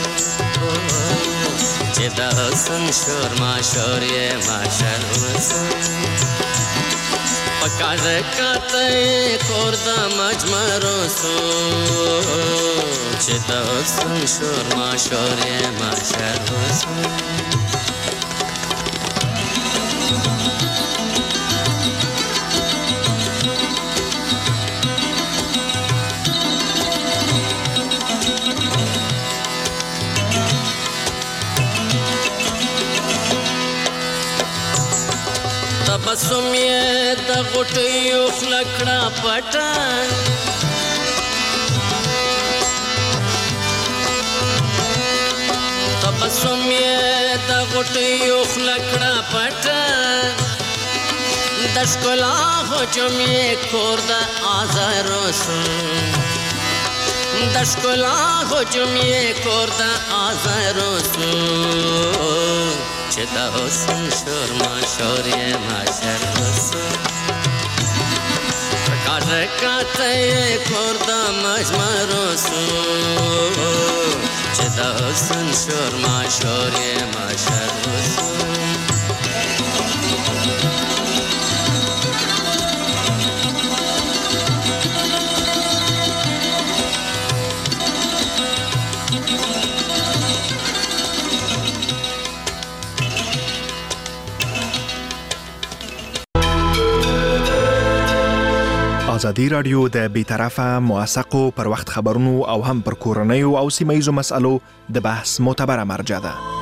چې د حسن شور ما شور یې ماشر وسو پکاره کته کور د مجمرو سو چې د حسن شور ما شور یې ماشر وسو تبسم یې د غټیو خلکړه پټه تبسم یې د غټیو خلکړه پټه د ښکلا هجوم یې کور د آزارو سو د ښکلا هجوم یې کور د آزارو سو چې د حسن شور ما شور یې ماشر وسو پکاره کته یې کور د مجمرو سو چې د حسن شور ما شور یې ماشر وسو ازادي راډیو د بیطرفه موثقو پر وخت خبرونو او هم پر کورنیو او سیمه ییزو مسالو د بحث معتبره مرجع ده.